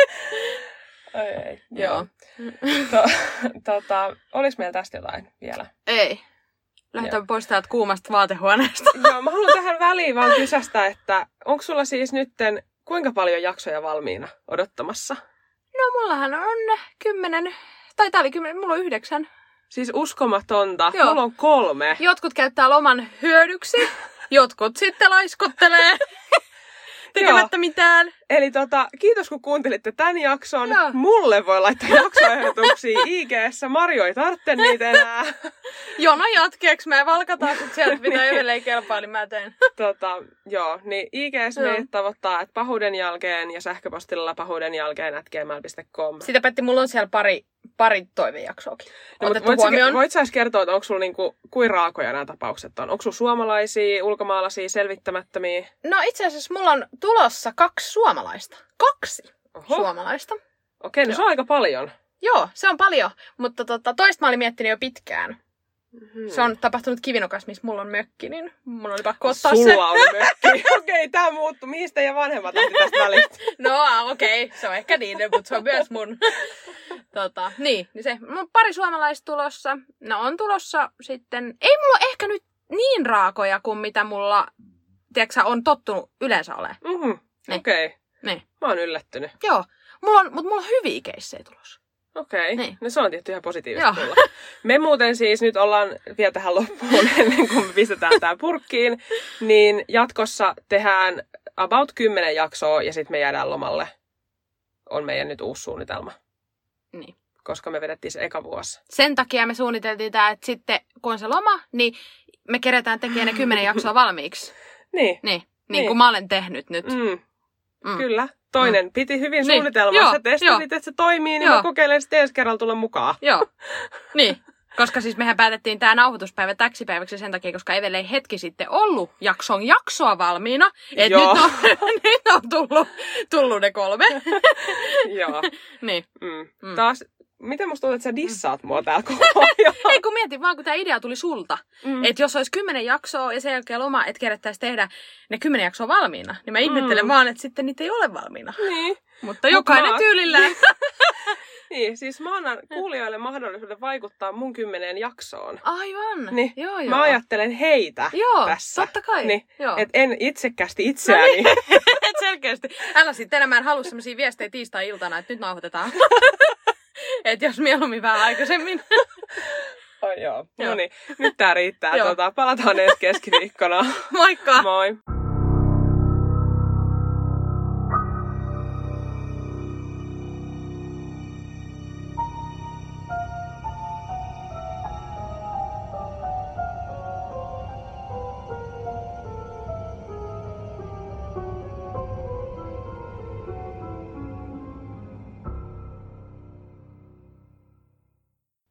Speaker 2: Ai ei.
Speaker 1: Joo.
Speaker 2: to, tota, olis meillä tästä jotain vielä?
Speaker 1: Ei. Lähdetään pois täältä kuumasta vaatehuoneesta.
Speaker 2: Joo, mä haluan tähän väliin vaan kysästä, että onko sulla siis nytten kuinka paljon jaksoja valmiina odottamassa?
Speaker 1: no mullahan on kymmenen, tai tää oli kymmenen, mulla on yhdeksän.
Speaker 2: Siis uskomatonta.
Speaker 1: Joo.
Speaker 2: Mulla on kolme.
Speaker 1: Jotkut käyttää loman hyödyksi, jotkut sitten laiskottelee tekemättä mitään.
Speaker 2: Eli tota, kiitos kun kuuntelitte tämän jakson.
Speaker 1: Joo.
Speaker 2: Mulle voi laittaa jaksoehdotuksia I G:ssä. Marjo ei tarvitse niitä enää.
Speaker 1: Jona jatkeeksi, mä valkataan sit sieltä, mitä edelleen kelpaa, niin mä teen.
Speaker 2: tota, joo, niin I G:ssä
Speaker 1: Joo.
Speaker 2: meidät tavoittaa, että pahuuden jälkeen ja sähköpostilla pahuuden jälkeen at gmail piste com.
Speaker 1: Sitä Petti, mulla on siellä pari, pari toivejaksoakin.
Speaker 2: No,
Speaker 1: Otettu
Speaker 2: voit,
Speaker 1: huomioon.
Speaker 2: sä, voit sä edes kertoa, että onko sulla niinku, kuin raakoja nämä tapaukset on? Onko sulla suomalaisia, ulkomaalaisia, selvittämättömiä?
Speaker 1: No itse asiassa mulla on tulossa kaksi suomalaista. Kaksi
Speaker 2: Oho.
Speaker 1: suomalaista.
Speaker 2: Okei, no se on aika paljon.
Speaker 1: Joo, se on paljon, mutta tota, toista mä olin miettinyt jo pitkään.
Speaker 2: Hmm.
Speaker 1: Se on tapahtunut Kivinokas, missä mulla on mökki, niin mulla oli pakko ottaa
Speaker 2: Sulla
Speaker 1: se.
Speaker 2: on mökki. Okei, tää muuttuu. Mihin teidän vanhemmat lähti tästä välistä?
Speaker 1: No okei, okay. Se on ehkä niiden, mutta se on myös mun. tota, niin, niin se. Mulla on pari suomalaista tulossa. No on tulossa sitten, ei mulla ole ehkä nyt niin raakoja kuin mitä mulla, tiedätkö on tottunut yleensä olemaan.
Speaker 2: Mm-hmm.
Speaker 1: Niin.
Speaker 2: Okei. Okay.
Speaker 1: Niin.
Speaker 2: Mä oon yllättynyt.
Speaker 1: Joo, mulla on, mutta mulla on hyviä keissejä tulossa.
Speaker 2: Okei, okay.
Speaker 1: Niin.
Speaker 2: No se on tietty ihan positiivista
Speaker 1: Joo.
Speaker 2: kuulla. Me muuten siis nyt ollaan vielä tähän loppuun ennen kuin me pistetään tää purkkiin, niin jatkossa tehdään about kymmenen jaksoa ja sitten me jäädään lomalle. On meidän nyt uusi suunnitelma.
Speaker 1: Niin.
Speaker 2: Koska me vedettiin se eka vuosi.
Speaker 1: Sen takia me suunniteltiin tää, että sitten kun on se loma, niin me kerätään tekemään ne kymmenen jaksoa valmiiksi.
Speaker 2: Niin.
Speaker 1: Niin, niin,
Speaker 2: Niin.
Speaker 1: kuin mä olen tehnyt nyt.
Speaker 2: Mm.
Speaker 1: Mm.
Speaker 2: Kyllä. Toinen mm. piti hyvin
Speaker 1: Niin.
Speaker 2: suunnitelmassa.
Speaker 1: Joo,
Speaker 2: Sä testasit, että se toimii, niin
Speaker 1: Joo.
Speaker 2: mä kokeilen sitten ensi kerralla tulla mukaan.
Speaker 1: Joo, niin. Koska siis mehän päätettiin tää nauhoituspäivä täksi päiväksi sen takia, koska Evelle ei hetki sitten ollut jakson jaksoa valmiina. Että nyt on, nyt on tullut, tullut ne kolme.
Speaker 2: Joo.
Speaker 1: niin.
Speaker 2: Mm.
Speaker 1: Mm.
Speaker 2: Taas, miten musta tuntuu, että sä dissaat mua täällä koko ajan?
Speaker 1: Ei kun mietin vaan, kun tää idea tuli sulta. Mm. Että jos olisi kymmenen jaksoa ja sen jälkeen loma, että kerättäisiin tehdä ne kymmenen jaksoa valmiina, niin mä ihmettelen
Speaker 2: Mm.
Speaker 1: vaan, että sitten niitä ei ole valmiina.
Speaker 2: Niin.
Speaker 1: Mutta jokainen
Speaker 2: mä-
Speaker 1: tyylillään.
Speaker 2: Niin, siis mä annan kuulijoille mahdollisuuden vaikuttaa mun kymmeneen jaksoon.
Speaker 1: Aivan.
Speaker 2: Niin,
Speaker 1: Joo, joo.
Speaker 2: mä ajattelen heitä
Speaker 1: Joo,
Speaker 2: tässä.
Speaker 1: totta kai.
Speaker 2: Niin,
Speaker 1: Joo.
Speaker 2: et en itsekästi itseäni.
Speaker 1: No niin. Et selkeästi. Älä sitten enää, mä en halua semmosia viestejä tiistai-iltana, että nyt nauhoitetaan. Että jos mieluummin vähän aikaisemmin.
Speaker 2: Oh, joo.
Speaker 1: Joo.
Speaker 2: No niin, nyt tää riittää.
Speaker 1: Joo.
Speaker 2: Tota, palataan ensi keskiviikkona.
Speaker 1: Moikka!
Speaker 2: Moi!